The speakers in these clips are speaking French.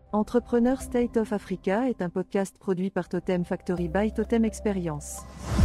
Entrepreneur State of Africa est un podcast produit par Totem Factory by Totem Experience.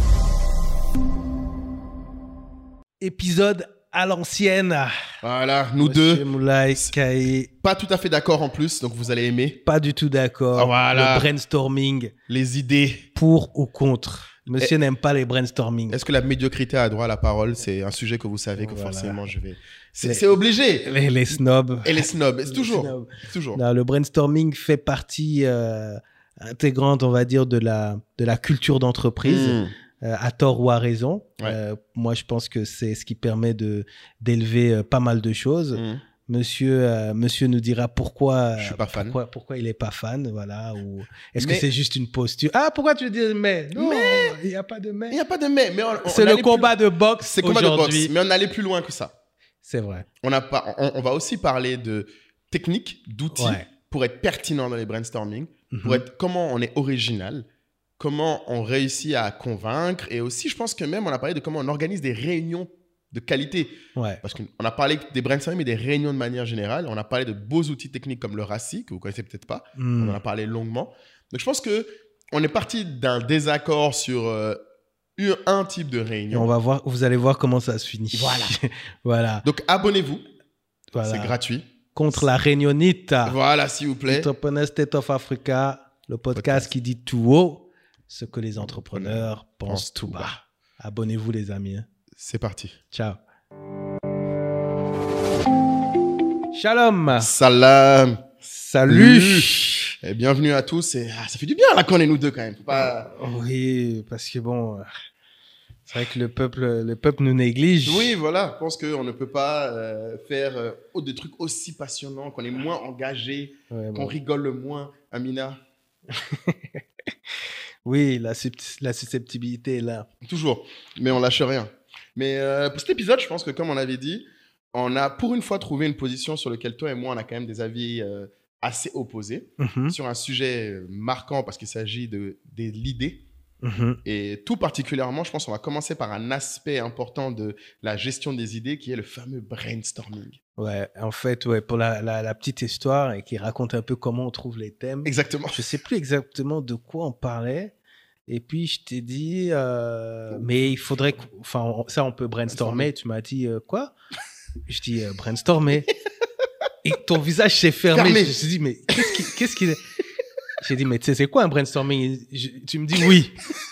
Épisode à l'ancienne. Voilà, nous Monsieur deux. Moulay Kaye. Pas tout à fait d'accord en plus, donc vous allez aimer. Pas du tout d'accord. Ah, voilà. Le brainstorming. Les idées. Pour ou contre. Monsieur n'aime pas les brainstorming. Est-ce que la médiocrité a droit à la parole? C'est un sujet que vous savez que Voilà. forcément je vais... C'est obligé. Les snobs. Et les snobs, c'est toujours. snobs. Toujours. Non, le brainstorming fait partie intégrante, on va dire, de la culture d'entreprise. Mmh. À tort ou à raison. Ouais. Moi, je pense que c'est ce qui permet d'élever pas mal de choses. Mmh. Monsieur nous dira pourquoi, Je suis pas fan. pourquoi il n'est pas fan. Voilà, ou est-ce Mais- que c'est juste une posture? Ah, pourquoi tu dis mais? Non, il n'y a pas de mais. Il n'y a pas de mais. C'est le combat de boxe C'est combat de boxe, aujourd'hui. mais on allait plus loin que ça. C'est vrai. On va aussi parler de techniques, d'outils Ouais. pour être pertinent dans les brainstorming, Mhm. pour être comment on est original, comment on réussit à convaincre, et aussi je pense que même on a parlé de comment on organise des réunions de qualité. Ouais. Parce qu'on a parlé des brainstorming, mais des réunions de manière générale. On a parlé de beaux outils techniques comme le RACI, que vous connaissez peut-être pas. Hmm. On en a parlé longuement. Donc je pense que on est parti d'un désaccord sur un type de Et réunion. vous allez voir comment ça se finit. Voilà. Voilà. Donc abonnez-vous, Voilà. c'est gratuit. Contre la réunionite. Voilà, s'il vous plaît. Entrepreneur State of Africa, le podcast qui dit tout haut ce que les entrepreneurs pensent tout bas. Abonnez-vous les amis. C'est parti. Ciao. Shalom. Salam. Salut. Et bienvenue à tous. Et ça fait du bien là qu'on est nous deux quand même. Faut pas... Oui, parce que bon, c'est vrai que le peuple nous néglige. Oui, voilà. Je pense qu'on ne peut pas faire des trucs aussi passionnants, qu'on est moins engagé, Ouais, qu'on bon. rigole moins. Amina, Oui, la susceptibilité est là. toujours. Mais on lâche rien. Mais pour cet épisode, je pense que comme on avait dit, on a pour une fois trouvé une position sur laquelle toi et moi, on a quand même des avis assez opposés Mhm, sur un sujet marquant parce qu'il s'agit de l'idée. mhm. Et tout particulièrement, je pense qu'on va commencer par un aspect important de la gestion des idées qui est le fameux brainstorming. Ouais, en fait, ouais, pour la petite histoire et qui raconte un peu comment on trouve les thèmes. Exactement. Je sais plus exactement de quoi on parlait. Et puis, je t'ai dit, mais il faudrait... ça, on peut brainstormer. Tu m'as dit, quoi? Je dis, brainstormer. Et ton visage s'est fermé. Fermé. Je me suis dit, mais qu'est-ce qu'il est? J'ai dit, mais tu sais, c'est quoi un brainstorming? Tu me dis oui.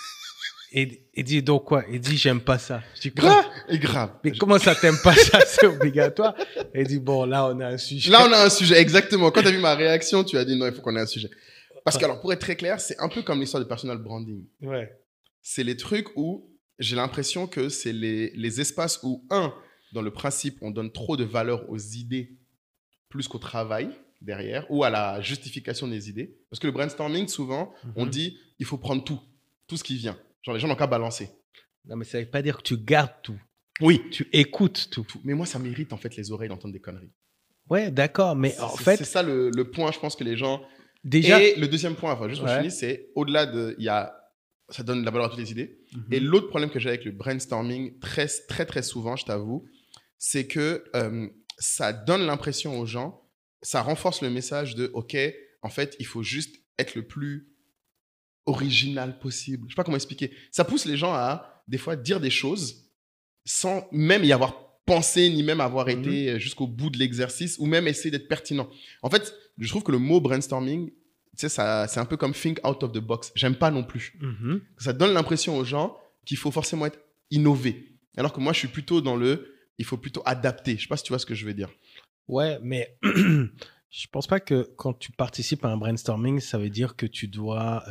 Et dit, donc quoi? Il dit, j'aime pas ça. Je dis, quoi? Et grave. Mais comment ça, t'aimes pas ça? C'est obligatoire. Et il dit, bon, là, on a un sujet. Là, on a un sujet, exactement. Quand tu as vu ma réaction, tu as dit non, il faut qu'on ait un sujet. Parce que, alors, pour être très clair, c'est un peu comme l'histoire de personal branding. Ouais. C'est les trucs où j'ai l'impression que c'est les espaces où, dans le principe, on donne trop de valeur aux idées plus qu'au travail derrière ou à la justification des idées. Parce que le brainstorming, souvent, on dit il faut prendre tout ce qui vient. Genre, les gens n'ont qu'à balancer. Non, mais ça veut pas dire que tu gardes tout. Oui. Tu écoutes tout. Mais moi, ça m'irrite, en fait, les oreilles d'entendre des conneries. Ouais, d'accord. Mais en C'est fait, ça le point, je pense que les gens... déjà. Et le deuxième point, enfin, juste pour Ouais. finir, c'est au-delà de... ça donne de la valeur à toutes les idées. Mhm. Et l'autre problème que j'ai avec le brainstorming, très, très, très souvent, je t'avoue, c'est que ça donne l'impression aux gens, ça renforce le message de, OK, en fait, il faut juste être le plus original possible. Je sais pas comment expliquer. Ça pousse les gens à, des fois, dire des choses sans même y avoir pensé, ni même avoir été jusqu'au bout de l'exercice, ou même essayer d'être pertinent. En fait, je trouve que le mot brainstorming, tu sais, c'est un peu comme think out of the box. J'aime pas non plus. Mhm. Ça donne l'impression aux gens qu'il faut forcément être innové. Alors que moi, je suis plutôt dans il faut plutôt adapter. Je sais pas si tu vois ce que je veux dire. Ouais, mais je pense pas que quand tu participes à un brainstorming, ça veut dire que tu dois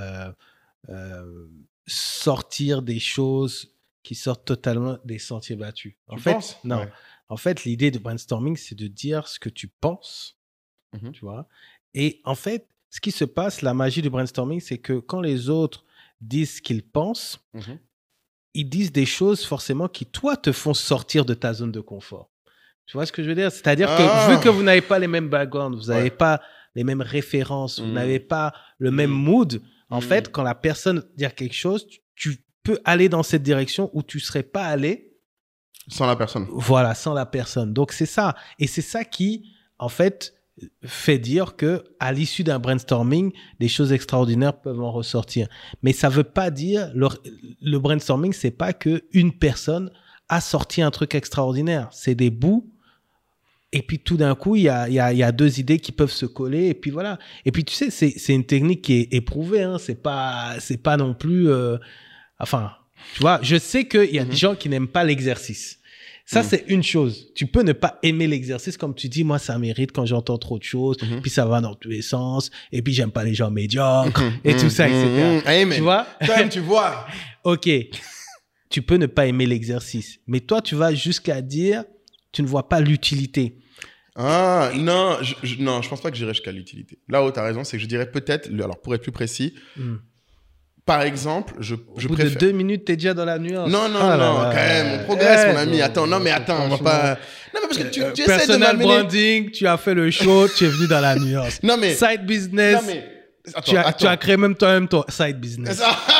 sortir des choses qui sortent totalement des sentiers battus. En Tu fait, penses? non. Ouais. En fait, l'idée de brainstorming, c'est de dire ce que tu penses, Mhm. tu vois. Et en fait, ce qui se passe, la magie du brainstorming, c'est que quand les autres disent ce qu'ils pensent, Mhm. ils disent des choses forcément qui, toi, te font sortir de ta zone de confort. Tu vois ce que je veux dire? C'est-à-dire que vu que vous n'avez pas les mêmes backgrounds, vous n'avez pas les mêmes références, vous n'avez pas le même mood, en fait, quand la personne dit quelque chose, tu peux aller dans cette direction où tu ne serais pas allé. Sans la personne. Voilà, sans la personne. Donc, c'est ça. Et c'est ça qui, en fait, fait dire que à l'issue d'un brainstorming, des choses extraordinaires peuvent en ressortir. Mais ça veut pas dire le brainstorming, c'est pas que une personne a sorti un truc extraordinaire. C'est des bouts. Et puis tout d'un coup, il y a deux idées qui peuvent se coller. Et puis voilà. Et puis tu sais, c'est une technique qui est éprouvée. Hein. C'est pas non plus. Enfin, tu vois, je sais qu'il y a des gens qui n'aiment pas l'exercice. Ça, c'est une chose. Tu peux ne pas aimer l'exercice, comme tu dis, moi, ça m'irrite quand j'entends trop de choses, puis ça va dans tous les sens, et puis j'aime pas les gens médiocres, et tout ça, etc. Amen. Tu vois? Toi-même, tu vois. Ok. Tu peux ne pas aimer l'exercice, mais toi, tu vas jusqu'à dire, tu ne vois pas l'utilité. Ah, non, non, je pense pas que j'irai jusqu'à l'utilité. Là où tu as raison, c'est que je dirais peut-être, alors pour être plus précis, par exemple, je bout préfère... de 2 minutes, t'es déjà dans la nuance. Non, quand même, on progresse, mon ami. Attends, on va pas... Non, mais parce que tu essaies de Personal m'amener... branding, tu as fait le show, tu es venu dans la nuance. Non, mais... Side business, Non, mais... Attends. Tu as créé même toi-même ton side business.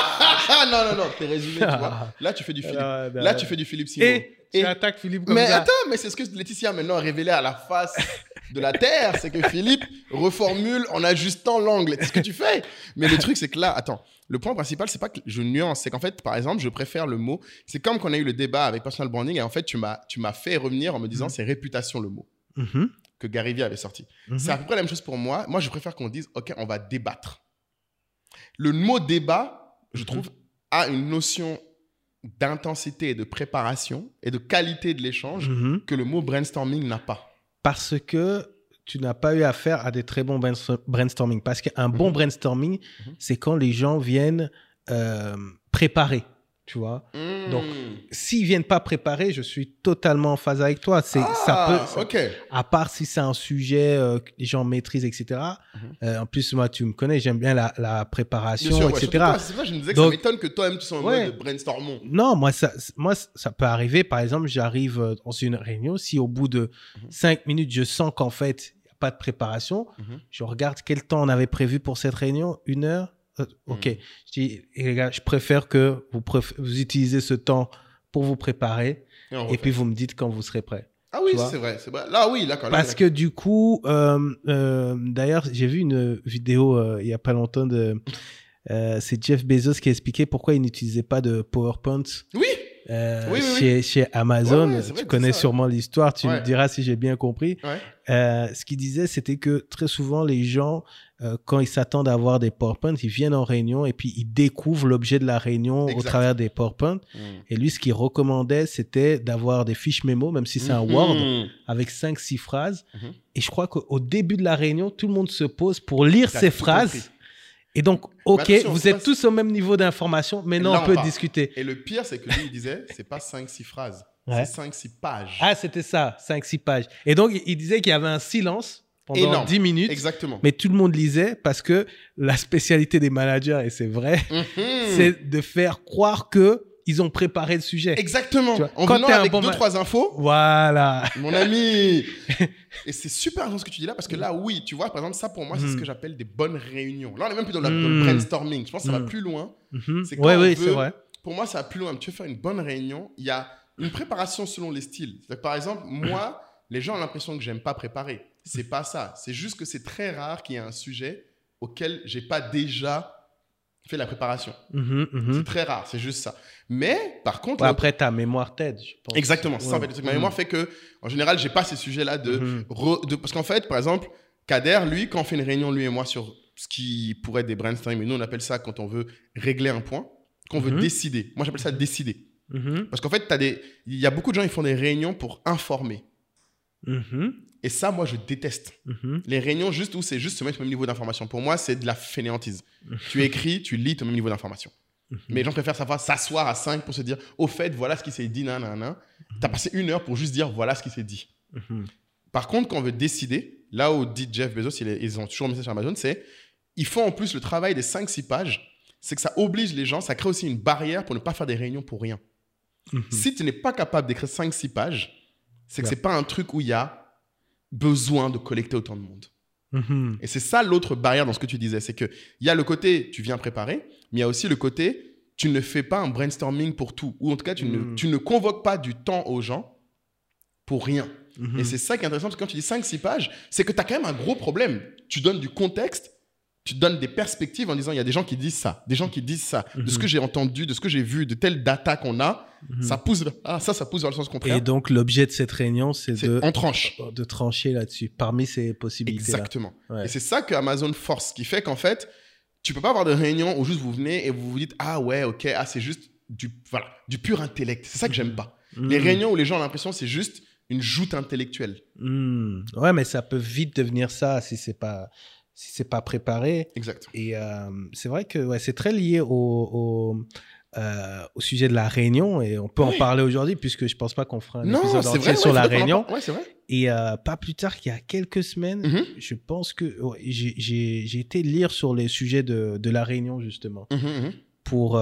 non, t'es résumé, tu vois. Là, tu fais du Philippe. Là, tu fais du Philippe Simon. Tu attaques Philippe comme mais ça. attends, mais c'est ce que Laetitia a maintenant révélé à la face de la Terre, c'est que Philippe reformule en ajustant l'angle. C'est ce que tu fais. Mais le truc, c'est que là, attends, le point principal, c'est pas que je nuance, c'est qu'en fait, par exemple, je préfère le mot. C'est comme qu'on a eu le débat avec personal branding et en fait, tu m'as fait revenir en me disant c'est réputation le mot que Gary Vee avait sorti. C'est à peu près la même chose pour moi. Moi, je préfère qu'on dise ok, on va débattre. Le mot débat, je trouve, a une notion d'intensité et de préparation et de qualité de l'échange que le mot brainstorming n'a pas. Parce que tu n'as pas eu affaire à des très bons brainstorming. Parce qu'un bon brainstorming, c'est quand les gens viennent préparer, tu vois. Donc, s'ils viennent pas préparer, je suis totalement en phase avec toi. Ok. À part si c'est un sujet que les gens maîtrisent, etc. En plus, moi, tu me connais, j'aime bien la préparation, bien sûr, etc. Toi, c'est ça, je me disais que ça m'étonne que toi-même, tu sois en mode brainstorming. Non, moi, ça peut arriver. Par exemple, j'arrive dans une réunion. Si au bout de 5 minutes, je sens qu'en fait, il n'y a pas de préparation, je regarde quel temps on avait prévu pour cette réunion. 1 heure. Ok. Je dis, les gars, je préfère que vous utilisez ce temps pour vous préparer et puis vous me dites quand vous serez prêts. Ah oui, c'est vrai. Là, oui, d'accord. Parce que du coup, d'ailleurs, j'ai vu une vidéo il y a pas longtemps c'est Jeff Bezos qui expliquait pourquoi il n'utilisait pas de PowerPoint. Oui. Chez Amazon. Ouais, tu connais sûrement l'histoire, tu me diras si j'ai bien compris. Ouais. Ce qu'il disait, c'était que très souvent, les gens, quand ils s'attendent à avoir des PowerPoint, ils viennent en réunion et puis ils découvrent l'objet de la réunion au travers des PowerPoint. Et lui, ce qu'il recommandait, c'était d'avoir des fiches mémo, même si c'est un Word, avec 5-6 phrases. Et je crois qu'au début de la réunion, tout le monde se pose pour lire ces phrases. Et donc, ok, vous êtes tous au même niveau d'information, mais non, on peut discuter. Et le pire, c'est que lui, il disait, c'est pas 5-6 phrases, c'est 5-6 pages. Ah, c'était ça, 5-6 pages. Et donc, il disait qu'il y avait un silence pendant 10 minutes. Exactement. Mais tout le monde lisait parce que la spécialité des managers, et c'est vrai, c'est de faire croire que ils ont préparé le sujet. Exactement. En venant avec 2-3 infos. Voilà. Mon ami. Et c'est super important ce que tu dis là parce que là, oui, tu vois, par exemple, ça pour moi, c'est ce que j'appelle des bonnes réunions. Là, on est même plus dans le brainstorming. Je pense que ça va plus loin. C'est quand c'est vrai. Pour moi, ça va plus loin. Tu veux faire une bonne réunion, il y a une préparation selon les styles. Par exemple, moi, les gens ont l'impression que j'aime pas préparer. C'est pas ça. C'est juste que c'est très rare qu'il y ait un sujet auquel j'ai pas déjà fait la préparation. C'est très rare, c'est juste ça. Mais par contre... après, ta mémoire t'aide, je pense. Exactement, c'est ça en fait. Ma mémoire fait que, en général, j'ai pas ces sujets-là parce qu'en fait, par exemple, Kader, lui, quand on fait une réunion, lui et moi, sur ce qui pourrait être des brainstorming, mais nous, on appelle ça quand on veut régler un point, qu'on veut décider. Moi, j'appelle ça décider. Parce qu'en fait, il y a beaucoup de gens qui font des réunions pour informer. Et ça, moi, je déteste. Les réunions juste où c'est juste se mettre au même niveau d'information. Pour moi, c'est de la fainéantise. Tu écris, tu lis au même niveau d'information. Mais les gens préfèrent s'asseoir à 5 pour se dire, au fait, voilà ce qui s'est dit, nanana. Tu as passé 1 heure pour juste dire, voilà ce qui s'est dit. Par contre, quand on veut décider, là où dit Jeff Bezos, ils ont toujours un message sur Amazon, c'est, ils font en plus le travail des 5-6 pages, c'est que ça oblige les gens, ça crée aussi une barrière pour ne pas faire des réunions pour rien. Si tu n'es pas capable d'écrire 5-6 pages, c'est que c'est pas un truc où il y a besoin de collecter autant de monde. Et c'est ça l'autre barrière dans ce que tu disais, c'est qu'il y a le côté tu viens préparer, mais il y a aussi le côté tu ne fais pas un brainstorming pour tout, ou en tout cas tu ne convoques pas du temps aux gens pour rien. Et c'est ça qui est intéressant, parce que quand tu dis 5-6 pages, c'est que tu as quand même un gros problème. Tu donnes du contexte, tu donnes des perspectives en disant, il y a des gens qui disent ça, des gens qui disent ça, de ce que j'ai entendu, de ce que j'ai vu, de telle data qu'on a, ça pousse vers le sens contraire. Et donc, l'objet de cette réunion, c'est de trancher là-dessus, parmi ces possibilités. Exactement. Ouais. Et c'est ça que Amazon force, ce qui fait qu'en fait, tu peux pas avoir de réunion où juste vous venez et vous vous dites, ah ouais, ok, c'est juste du pur intellect. C'est ça que j'aime pas. Les réunions où les gens ont l'impression c'est juste une joute intellectuelle. Ouais, mais ça peut vite devenir ça si c'est pas préparé. Exact. Et c'est vrai que c'est très lié au sujet de la réunion, et on peut en parler aujourd'hui, puisque je pense pas qu'on fera un épisode entier sur la réunion. Ouais, c'est vrai. Et pas plus tard qu'il y a quelques semaines, je pense que j'ai été lire sur les sujets de la réunion, justement, pour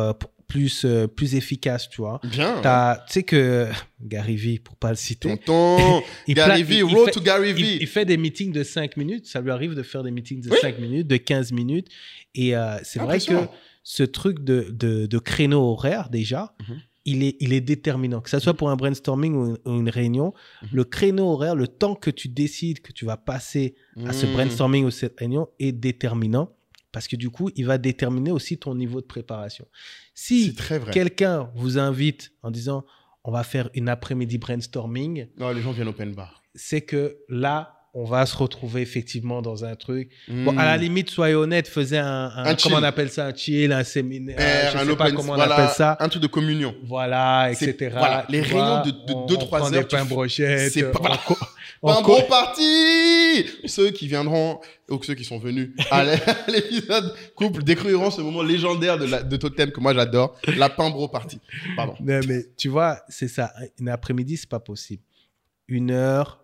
plus efficace, tu vois. Bien. Tu sais que Gary Vee, pour pas le citer. Tonton Gary Vee, road to Gary Vee. Il fait des meetings de 5 minutes. Ça lui arrive de faire des meetings de 5 minutes, de 15 minutes. Et c'est vrai que ce truc de créneau horaire, déjà, il est déterminant. Que ça soit pour un brainstorming ou une réunion, le créneau horaire, le temps que tu décides que tu vas passer à ce brainstorming ou cette réunion est déterminant. Parce que du coup, il va déterminer aussi ton niveau de préparation. Si quelqu'un vous invite en disant « on va faire une après-midi brainstorming », non, les gens viennent open bar. C'est que là, on va se retrouver effectivement dans un truc. Bon, à la limite, soyez honnête, faisez un comment on appelle ça, un chill, un séminaire, je sais pas comment on appelle ça. Un truc de communion. Voilà, etc. Voilà, les réunions de 2-3 heures. Des pains brochettes. C'est pas... Un bon parti. Ceux qui viendront, ou ceux qui sont venus à l'épisode couple découvriront ce moment légendaire de Totem que moi j'adore, la pain bro party. Pardon. Non, mais tu vois, c'est ça. Une après-midi, c'est pas possible. 1 heure,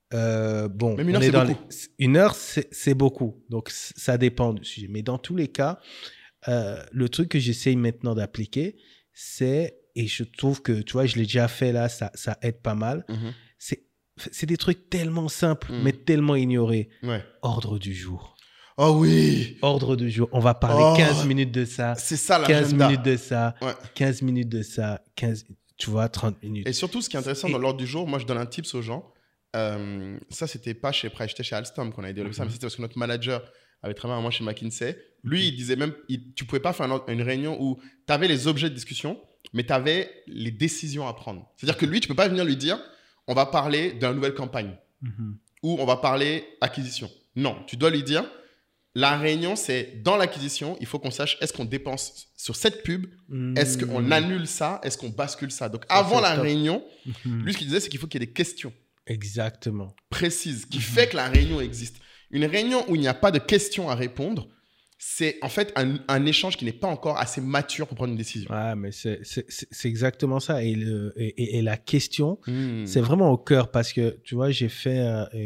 bon, même 1 heure, c'est beaucoup. 1 heure, c'est beaucoup. Donc, ça dépend du sujet. Mais dans tous les cas, le truc que j'essaye maintenant d'appliquer, c'est, et je trouve que, tu vois, je l'ai déjà fait là, ça aide pas mal, c'est des trucs tellement simples, mais tellement ignorés. Ouais. Ordre du jour. Oh oui. Ordre du jour. On va parler 15 minutes de ça. C'est ça l'agenda. 15 minutes de ça. Ouais. 15 minutes de ça. 15, tu vois, 30 minutes. Et surtout, ce qui est intéressant dans l'ordre du jour, moi, je donne un tips aux gens. Ça, c'était pas chez Price, c'était chez Alstom qu'on avait développé ça, mais c'était parce que notre manager avait travaillé à moi chez McKinsey. Lui, il disait même, tu pouvais pas faire une réunion où tu avais les objets de discussion, mais tu avais les décisions à prendre. C'est-à-dire que lui, tu peux pas venir lui dire, on va parler d'une nouvelle campagne ou on va parler acquisition. Non, tu dois lui dire, la réunion, c'est dans l'acquisition, il faut qu'on sache, est-ce qu'on dépense sur cette pub, est-ce qu'on annule ça, est-ce qu'on bascule ça. Donc, avant la réunion, lui, ce qu'il disait, c'est qu'il faut qu'il y ait des questions. Exactement. Précises, qui fait que la réunion existe. Une réunion où il n'y a pas de questions à répondre, c'est en fait un échange qui n'est pas encore assez mature pour prendre une décision. Ouais, mais c'est exactement ça. Et la question, c'est vraiment au cœur, parce que, tu vois, j'ai fait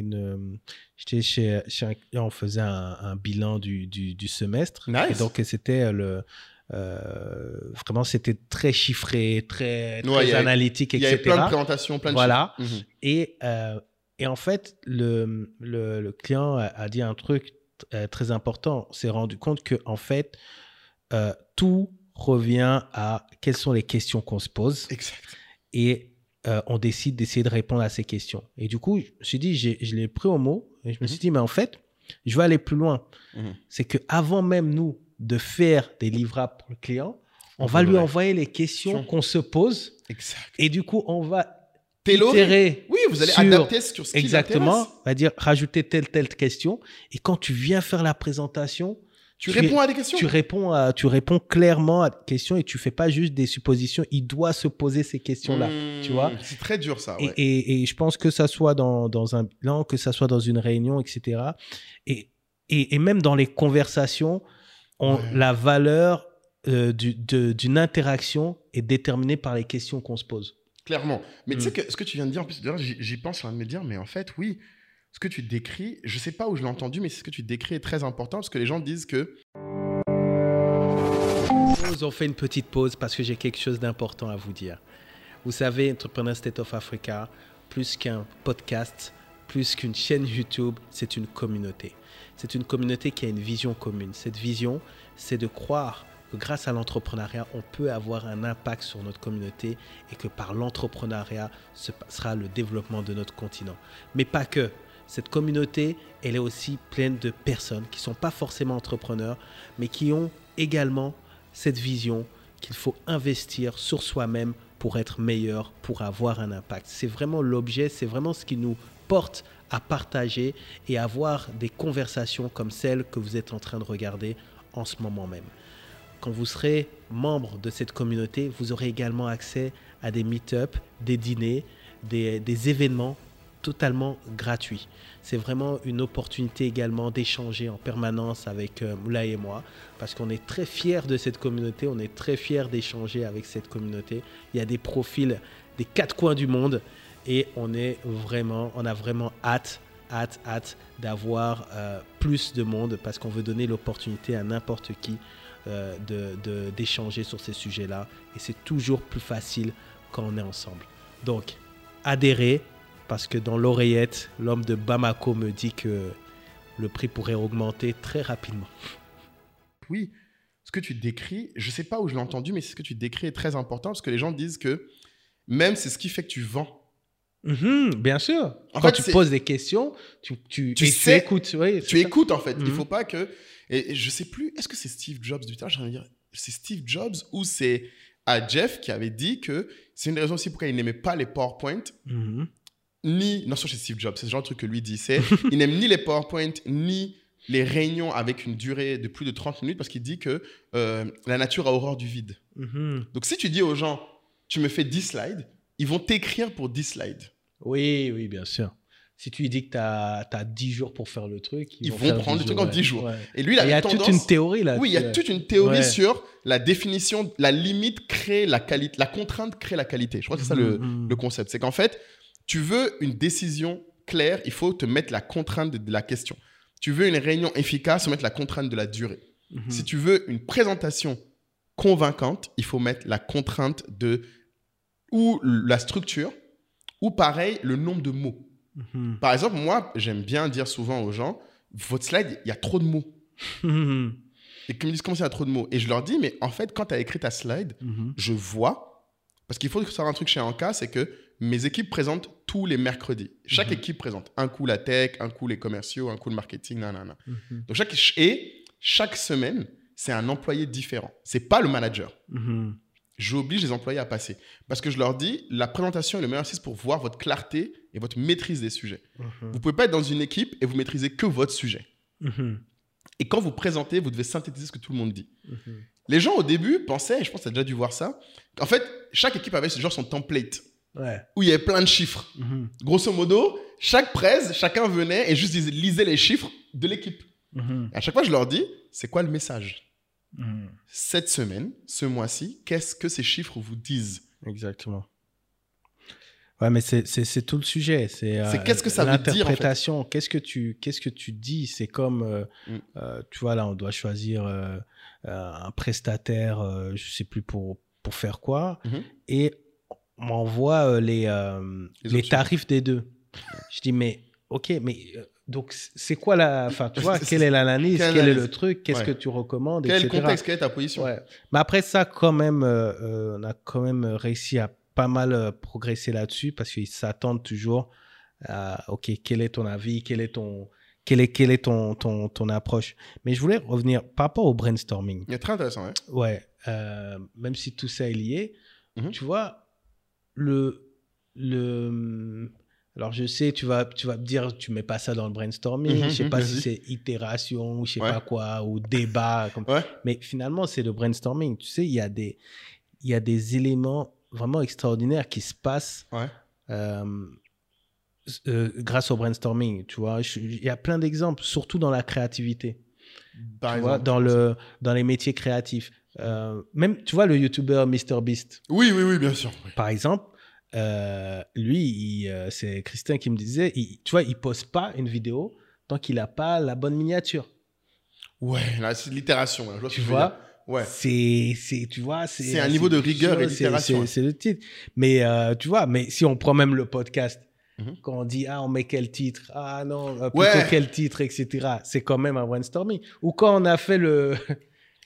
j'étais chez un client, on faisait un bilan du semestre. Nice. Et donc, c'était vraiment, c'était très chiffré, très analytique, etc. Il y avait plein de présentations, plein de chiffres. Et en fait, le client a dit un truc très important. On s'est rendu compte que, en fait, tout revient à quelles sont les questions qu'on se pose. Exact. Et on décide d'essayer de répondre à ces questions. Et du coup, je me suis dit, je l'ai pris au mot, et je me suis dit, mais en fait, je vais aller plus loin. C'est qu'avant même, nous, de faire des livrables pour le client, on va lui envoyer les questions qu'on se pose. Exact. Et du coup, on va itérer. Oui, vous allez adapter sur ce qui exactement, on va dire rajouter telle question. Et quand tu viens faire la présentation, tu réponds à des questions. Tu réponds clairement à des questions et tu fais pas juste des suppositions. Il doit se poser ces questions-là, tu vois. C'est très dur ça. Ouais. Et je pense que ça soit dans un bilan, que ça soit dans une réunion, etc. Et même dans les conversations, la valeur d'une interaction est déterminée par les questions qu'on se pose. Clairement. Mais tu sais que ce que tu viens de dire, en plus, d'ailleurs, j'y pense en train de me dire, mais en fait, oui, ce que tu décris, je ne sais pas où je l'ai entendu, mais ce que tu décris est très important parce que les gens disent que... On fait une petite pause parce que j'ai quelque chose d'important à vous dire. Vous savez, Entrepreneur State of Africa, plus qu'un podcast, plus qu'une chaîne YouTube, c'est une communauté. C'est une communauté qui a une vision commune. Cette vision, c'est de croire que grâce à l'entrepreneuriat, on peut avoir un impact sur notre communauté et que par l'entrepreneuriat se passera le développement de notre continent. Mais pas que. Cette communauté, elle est aussi pleine de personnes qui ne sont pas forcément entrepreneurs, mais qui ont également cette vision qu'il faut investir sur soi-même pour être meilleur, pour avoir un impact. C'est vraiment l'objet, c'est vraiment ce qui nous porte à partager et avoir des conversations comme celles que vous êtes en train de regarder en ce moment même. Quand vous serez membre de cette communauté, vous aurez également accès à des meet-up, des dîners, des événements totalement gratuits. C'est vraiment une opportunité également d'échanger en permanence avec Moulay et moi, parce qu'on est très fiers de cette communauté, on est très fiers d'échanger avec cette communauté. Il y a des profils des 4 coins du monde et on a vraiment hâte d'avoir plus de monde, parce qu'on veut donner l'opportunité à n'importe qui d'échanger sur ces sujets-là, et c'est toujours plus facile quand on est ensemble. Donc, adhérez, parce que dans l'oreillette, l'homme de Bamako me dit que le prix pourrait augmenter très rapidement. Oui, ce que tu décris, je ne sais pas où je l'ai entendu, mais ce que tu décris est très important, parce que les gens disent que même c'est ce qui fait que tu vends. Bien sûr. Quand tu poses des questions, tu écoutes. Oui, tu écoutes, en fait. Il ne faut pas que... Et je ne sais plus, est-ce que c'est Steve Jobs? Putain, j'ai envie de dire, c'est Steve Jobs ou c'est à Jeff qui avait dit que c'est une des raisons aussi pourquoi il n'aimait pas les PowerPoint. Non, c'est Steve Jobs, c'est ce genre de truc que lui dit. Il n'aime ni les PowerPoint, ni les réunions avec une durée de plus de 30 minutes, parce qu'il dit que la nature a horreur du vide. Donc, si tu dis aux gens, tu me fais 10 slides, ils vont t'écrire pour 10 slides. Oui, bien sûr. Si tu lui dis que tu as 10 jours pour faire le truc, ils vont prendre le truc en 10 jours. Ouais. Et lui, il y a toute une théorie là. Oui, il y a toute une théorie sur la définition, la limite crée la qualité, la contrainte crée la qualité. Je crois que c'est ça le concept. C'est qu'en fait, tu veux une décision claire, il faut te mettre la contrainte de la question. Tu veux une réunion efficace, il faut mettre la contrainte de la durée. Si tu veux une présentation convaincante, il faut mettre la contrainte de ou la structure, ou pareil, le nombre de mots. Par exemple, moi, j'aime bien dire souvent aux gens, votre slide, il y a trop de mots. Et qu'ils me disent, comment ça, il y a trop de mots? Et je leur dis, mais en fait, quand tu as écrit ta slide, je vois, parce qu'il faut savoir un truc chez Anka, c'est que mes équipes présentent tous les mercredis. Chaque équipe présente un coup la tech, un coup les commerciaux, un coup le marketing, nanana. Donc, chaque semaine, c'est un employé différent. Ce n'est pas le manager. J'oblige les employés à passer. Parce que je leur dis, la présentation est le meilleur exercice pour voir votre clarté et votre maîtrise des sujets. Vous ne pouvez pas être dans une équipe et vous maîtrisez que votre sujet. Et quand vous présentez, vous devez synthétiser ce que tout le monde dit. Les gens, au début, pensaient, et je pense que tu as déjà dû voir ça, qu'en fait, chaque équipe avait son template, où il y avait plein de chiffres. Grosso modo, chaque presse, chacun venait et juste lisait les chiffres de l'équipe. Et à chaque fois, je leur dis, c'est quoi le message? Cette semaine, ce mois-ci, qu'est-ce que ces chiffres vous disent? Exactement. Ouais, mais c'est tout le sujet. C'est qu'est-ce que ça veut dire, l'interprétation. En fait. Qu'est-ce que tu dis? C'est comme, tu vois, là, on doit choisir un prestataire, je sais plus pour faire quoi, et on m'envoie les tarifs des deux. Je dis, mais ok, mais donc c'est quoi tu vois, quelle est l'analyse, quel est le truc, qu'est-ce que tu recommandes, quel etc. Quel contexte, quelle est ta position? Mais après ça, quand même, on a quand même réussi à pas mal progresser là-dessus, parce qu'ils s'attendent toujours à, ok, quel est ton avis, quelle est ton approche. Mais je voulais revenir par rapport au brainstorming. Il est très intéressant, hein. Ouais, même si tout ça est lié, tu vois, alors je sais, tu vas me dire, tu mets pas ça dans le brainstorming, je sais pas si c'est itération ou je sais pas quoi, ou débat, mais finalement c'est le brainstorming. Tu sais, il y a des éléments vraiment extraordinaires qui se passent grâce au brainstorming, tu vois. Il y a plein d'exemples, surtout dans la créativité. Par exemple, dans les métiers créatifs. Même, tu vois, le YouTuber MrBeast. Oui, bien sûr. Par exemple, lui, c'est Christian qui me disait, tu vois, il poste pas une vidéo tant qu'il n'a pas la bonne miniature. Ouais, là, c'est l'itération. Hein, tu vois, c'est un niveau de rigueur et d'itération. C'est le titre. Mais tu vois, mais si on prend même le podcast, quand on dit, on met quel titre, non, plutôt quel titre, etc., c'est quand même un brainstorming. Ou quand on a fait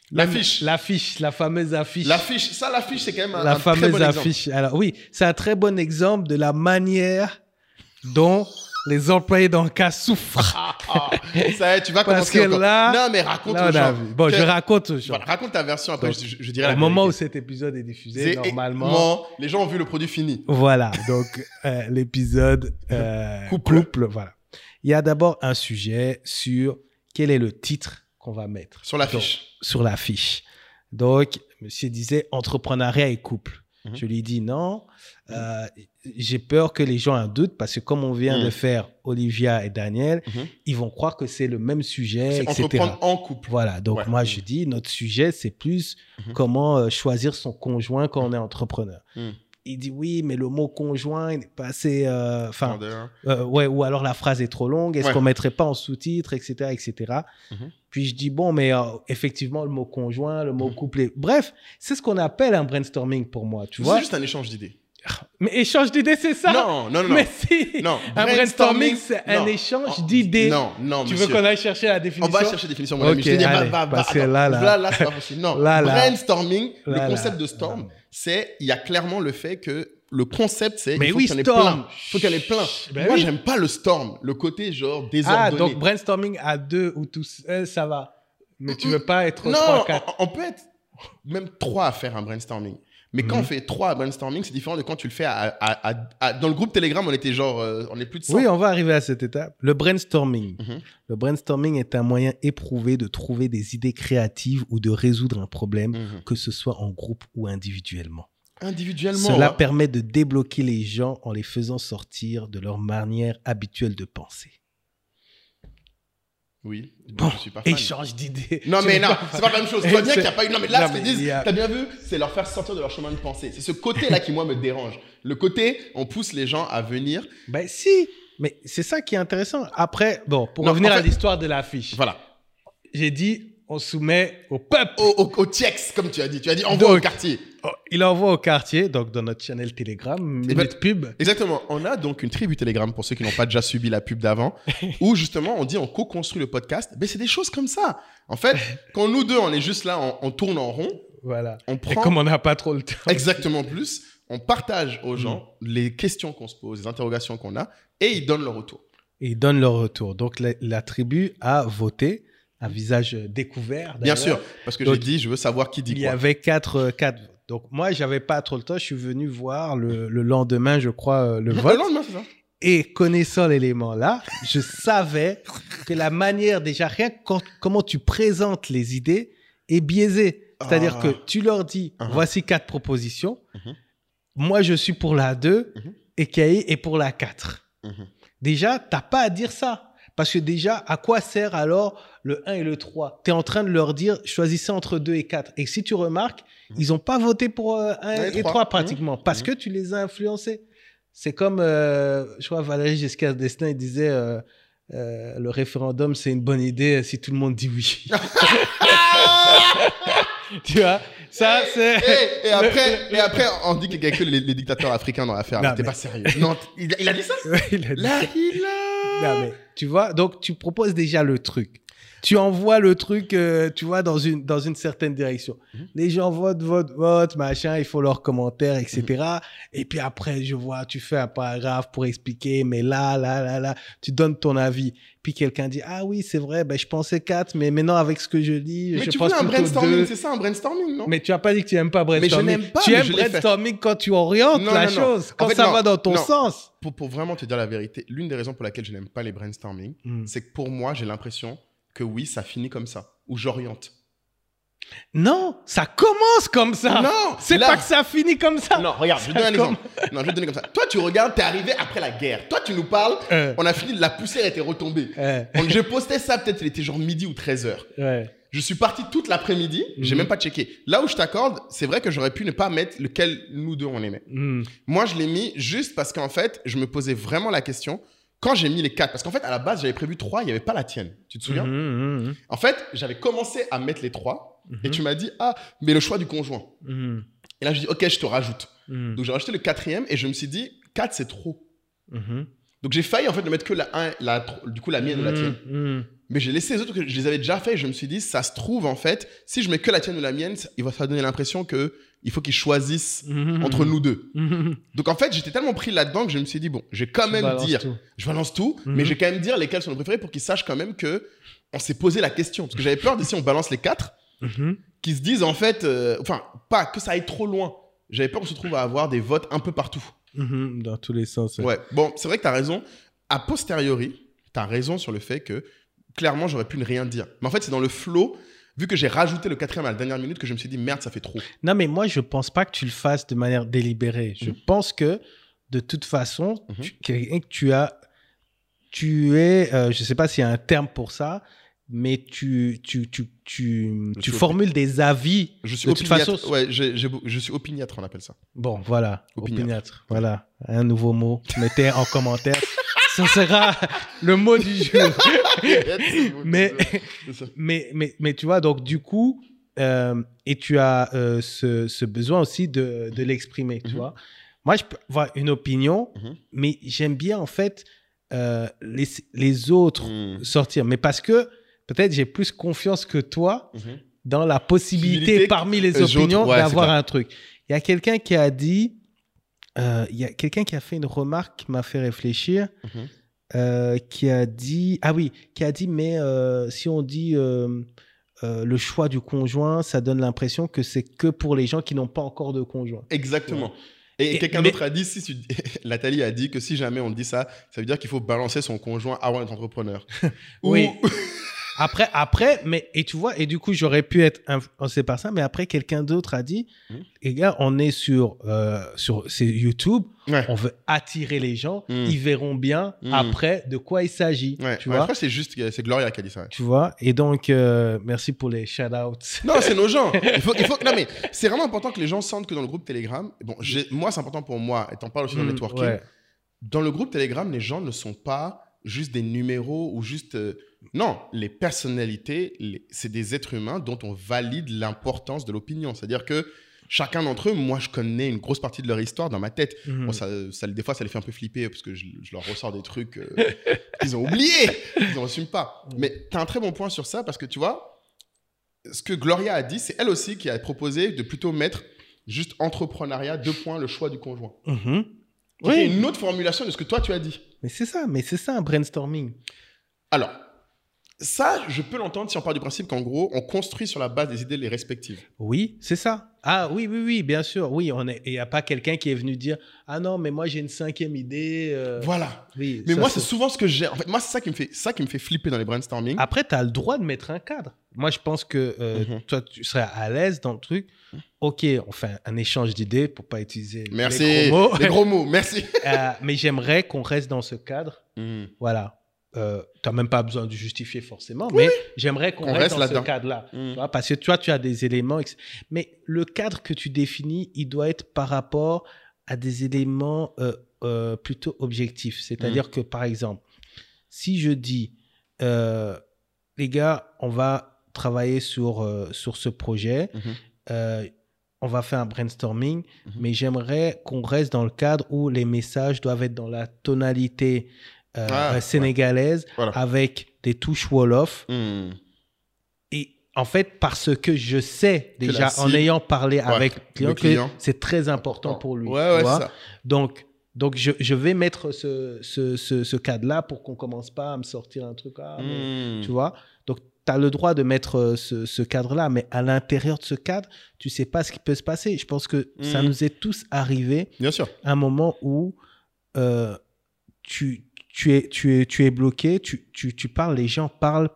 L'affiche. L'affiche, la fameuse affiche. L'affiche, c'est quand même la un très fameuse bon exemple. affiche. Alors oui, c'est un très bon exemple de la manière dont les employés dans le cas souffrent. Ça y est, tu vas Parce commencer que encore. là, Non, mais raconte là, aux on a gens. vu. Bon, je raconte aux gens. Voilà, raconte ta version, après Donc, je dirai la Au moment où vérité. cet épisode est diffusé, C'est- normalement. les gens ont vu le produit fini. Voilà, donc l'épisode couple, voilà. Il y a d'abord un sujet sur quel est le titre qu'on va mettre. Sur l'affiche. Donc, sur l'affiche. Donc, monsieur disait entrepreneuriat et couple. Mhm. Je lui dis non, j'ai peur que les gens aient un doute parce que comme on vient de faire Olivia et Daniel, ils vont croire que c'est le même sujet, C'est etc. entreprendre en couple. Voilà, donc Ouais. moi je dis, notre sujet c'est plus comment choisir son conjoint quand on est entrepreneur. Il dit oui, mais le mot conjoint il n'est pas assez... Enfin, ouais, ou alors la phrase est trop longue, est-ce Ouais. qu'on ne mettrait pas en sous-titre, etc. etc. Puis je dis bon, mais effectivement, le mot conjoint, le mot couple... Bref, c'est ce qu'on appelle un brainstorming pour moi, tu vois. C'est juste un échange d'idées. Mais échange d'idées, c'est ça? Non. Mais si. Non, Un brainstorming, c'est un non. échange d'idées. Non, Tu monsieur. veux qu'on aille chercher la définition? On va chercher la définition, mon Ok, ami. Je te dis, allez, va, parce que attends. là. C'est pas possible. Non, Là. brainstorming, Là, le concept là. de storm, c'est, il y a clairement le fait que le concept, c'est, Mais il faut oui, qu'il y en ait storm. plein. Il faut qu'il y en ait plein. Ben Moi, oui. j'aime pas le storm, le côté genre Ah, désordonné. donc brainstorming à 2 ou tout seul, ça va. Mais tu veux pas être Non, 3, 4. on peut être même 3 à faire un brainstorming. Mais quand on fait 3 à brainstorming, c'est différent de quand tu le fais dans le groupe Telegram, on était genre, on est plus de 100. Oui, on va arriver à cette étape. Le brainstorming. Mhm. Le brainstorming est un moyen éprouvé de trouver des idées créatives ou de résoudre un problème, Mhm. que ce soit en groupe ou individuellement. Individuellement. Cela hein. permet de débloquer les gens en les faisant sortir de leur manière habituelle de penser. Oui, Bon, je suis pas fan. échange d'idées. Non, Tu mais veux non, pas- c'est pas la même chose. Tu vois bien C'est- qu'il n'y a pas eu. Non, mais là, Non, ce qu'ils mais disent, il y a- t'as bien vu, c'est leur faire sortir de leur chemin de pensée. C'est ce côté-là qui, moi, me dérange. Le côté, on pousse les gens à venir. Ben si, mais c'est ça qui est intéressant. Après, bon, pour Non, revenir en fait- à l'histoire de l'affiche, Voilà. j'ai dit, on soumet au peuple. Au TIEX, comme tu as dit. Tu as dit, envoie Donc, au quartier. Oh, il envoie au quartier, donc dans notre channel Telegram, minute pub. Exactement. On a donc une tribu Telegram pour ceux qui n'ont pas déjà subi la pub d'avant, où justement on dit on co-construit le podcast. Mais c'est des choses comme ça. En fait, quand nous deux on est juste là, on tourne en rond, Voilà. on Et prend comme on n'a pas trop le temps. exactement plus, on partage aux gens les questions qu'on se pose, les interrogations qu'on a, et ils donnent leur retour. Et ils donnent leur retour. Donc la tribu a voté, un visage découvert. Bien d'ailleurs. sûr, parce que Donc, j'ai dit, je veux savoir qui dit Il y quoi. avait 4 votes. Donc moi, j'avais pas trop le temps. Je suis venu voir le lendemain, je crois, le vote. Le lendemain, c'est ça. Et connaissant l'élément là, je savais que la manière, déjà, rien que comment tu présentes les idées est biaisée. C'est-à-dire que tu leur dis, voici 4 propositions. Moi, je suis pour la 2 et Kaï est pour la 4. Déjà, tu n'as pas à dire ça. Parce que déjà, à quoi sert alors le 1 et le 3 ? Tu es en train de leur dire, choisissez entre 2 et 4. Et si tu remarques, ils n'ont pas voté pour 1 et 3 pratiquement, parce que tu les as influencés. C'est comme, je crois, Valéry Giscard d'Estaing, il disait, le référendum, c'est une bonne idée si tout le monde dit oui. Tu vois, ça, c'est... Et après, on dit qu'il n'y a que les dictateurs africains dans l'affaire. Non, T'es mais- pas sérieux. Non, il a dit ça. Il a dit Là, ça. il a. Non, mais, tu vois, donc tu proposes déjà le truc. Tu envoies le truc, tu vois, dans une certaine direction. Les gens votent, machin, il faut leurs commentaires, etc. Et puis après, je vois, tu fais un paragraphe pour expliquer, mais là, tu donnes ton avis. Puis quelqu'un dit, ah oui, c'est vrai, ben, je pensais 4, mais maintenant avec ce que je dis, Mais je tu pense voulais un plutôt brainstorming, 2. c'est ça un brainstorming, non? Mais tu n'as pas dit que tu n'aimes pas brainstorming. n'aime pas, tu mais aimes je l'ai fait. brainstorming quand tu orientes Non, la non, non. chose, quand En fait, ça non, va dans ton non. sens. Pour vraiment te dire la vérité, l'une des raisons pour laquelle je n'aime pas les brainstorming, c'est que pour moi, j'ai l'impression que oui, ça finit comme ça, ou j'oriente. Non, ça commence comme ça. Non, c'est là- pas que ça finit comme ça. Non, regarde, je vais te donner un exemple. Non, je vais te donner comme ça. Toi, tu regardes, t'es arrivé après la guerre. Toi, tu nous parles, on a fini, la poussière était retombée. Donc, j'ai posté ça, peut-être il était genre midi ou 13h. Ouais. Je suis parti toute l'après-midi, j'ai même pas checké. Là où je t'accorde, c'est vrai que j'aurais pu ne pas mettre lequel nous deux on aimait. Moi, je l'ai mis juste parce qu'en fait, je me posais vraiment la question quand j'ai mis les 4. Parce qu'en fait, à la base, j'avais prévu 3, il n'y avait pas la tienne. Tu te souviens? En fait, j'avais commencé à mettre les 3 et tu m'as dit, ah, mais le choix du conjoint. Et là, je dis, ok, je te rajoute. Donc, j'ai rajouté le 4e et je me suis dit, 4, c'est trop. Donc, j'ai failli en fait ne mettre que la 1, du coup, la mienne et la tienne. Mais j'ai laissé les autres que je les avais déjà fait et je me suis dit, ça se trouve, en fait, si je mets que la tienne ou la mienne, il va se donner l'impression qu'il faut qu'ils choisissent entre nous deux. Donc, en fait, j'étais tellement pris là-dedans que je me suis dit, bon, je vais quand même dire, je balance tout, mais je vais quand même dire lesquels sont nos préférés pour qu'ils sachent quand même qu'on s'est posé la question. Parce que j'avais peur de si on balance les 4, qu'ils se disent, en fait, enfin, pas que ça aille trop loin. J'avais peur qu'on se trouve à avoir des votes un peu partout. Dans tous les sens. Ouais, bon, c'est vrai que tu as raison. A posteriori, tu as raison sur le fait que clairement, j'aurais pu ne rien dire. Mais en fait, c'est dans le flow, vu que j'ai rajouté le 4e à la dernière minute, que je me suis dit, merde, ça fait trop. Non, mais moi, je pense pas que tu le fasses de manière délibérée. Je pense que, de toute façon, tu es, je sais pas s'il y a un terme pour ça, mais tu formules des avis. Je suis de toute façon. Ouais, je suis opiniâtre, on appelle ça. Bon, voilà. Opiniâtre. Voilà. Un nouveau mot. Mettez en commentaire. Ça sera le mot du jour. mais tu vois, donc du coup, et tu as ce besoin aussi de l'exprimer, tu vois. Moi, je peux avoir une opinion, mais j'aime bien en fait les autres sortir. Mais parce que peut-être j'ai plus confiance que toi dans la possibilité parmi les opinions d'avoir un truc. Il y a quelqu'un qui a dit... Il y a quelqu'un qui a fait une remarque qui m'a fait réfléchir, qui a dit, mais si on dit le choix du conjoint, ça donne l'impression que c'est que pour les gens qui n'ont pas encore de conjoint. Exactement. Ouais. Et quelqu'un d'autre a dit, Nathalie a dit que si jamais on dit ça, ça veut dire qu'il faut balancer son conjoint avant d'être entrepreneur. Oui. Après, mais, et tu vois, et du coup, j'aurais pu être influencé par ça, mais après, quelqu'un d'autre a dit, les gars, on est sur YouTube, on veut attirer les gens, ils verront bien après de quoi il s'agit. Tu vois? Après, c'est Gloria qui a dit ça. Ouais. Tu vois? Et donc, merci pour les shout-outs. Non, c'est nos gens. Non, mais c'est vraiment important que les gens sentent que dans le groupe Telegram, bon, moi, c'est important pour moi, et t'en parles aussi dans le networking. Ouais. Dans le groupe Telegram, les gens ne sont pas juste des numéros ou juste... Non, les personnalités, c'est des êtres humains dont on valide l'importance de l'opinion. C'est-à-dire que chacun d'entre eux, moi, je connais une grosse partie de leur histoire dans ma tête. Bon, des fois, ça les fait un peu flipper parce que je leur ressors des trucs qu'ils ont oubliés, qu'ils n'assument pas. Mais tu as un très bon point sur ça parce que tu vois, ce que Gloria a dit, c'est elle aussi qui a proposé de plutôt mettre juste entrepreneuriat, 2 points, le choix du conjoint. Oui. Une autre formulation de ce que toi, tu as dit. Mais c'est ça un brainstorming. Alors, ça, je peux l'entendre si on part du principe qu'en gros, on construit sur la base des idées les respectives. Oui, c'est ça. Ah oui, bien sûr. Oui, il n'y a pas quelqu'un qui est venu dire « Ah non, mais moi, j'ai une 5e idée. Voilà. Oui, mais moi, c'est souvent ce que j'ai. En fait, moi, c'est ça qui me fait flipper dans les brainstorming. Après, tu as le droit de mettre un cadre. Moi, je pense que toi, tu serais à l'aise dans le truc. Ok, on fait un échange d'idées pour ne pas utiliser les gros mots. Les gros mots, merci. Mais j'aimerais qu'on reste dans ce cadre. Voilà. Tu n'as même pas besoin de justifier forcément, mais j'aimerais qu'on reste dans ce cadre-là. Tu vois, parce que toi, tu as des éléments. Mais le cadre que tu définis, il doit être par rapport à des éléments plutôt objectifs. C'est-à-dire que, par exemple, si je dis, les gars, on va travailler sur ce projet, on va faire un brainstorming, mais j'aimerais qu'on reste dans le cadre où les messages doivent être dans la tonalité sénégalaise, avec des touches Wolof. Et en fait, parce que je sais déjà, en ayant parlé avec le client, que c'est très important pour lui. Ouais, c'est ça. Donc je vais mettre ce cadre-là pour qu'on ne commence pas à me sortir un truc. Tu vois? Donc, tu as le droit de mettre ce cadre-là, mais à l'intérieur de ce cadre, tu ne sais pas ce qui peut se passer. Je pense que ça nous est tous arrivé. Bien sûr. À un moment où tu es bloqué, tu parles, les gens parlent.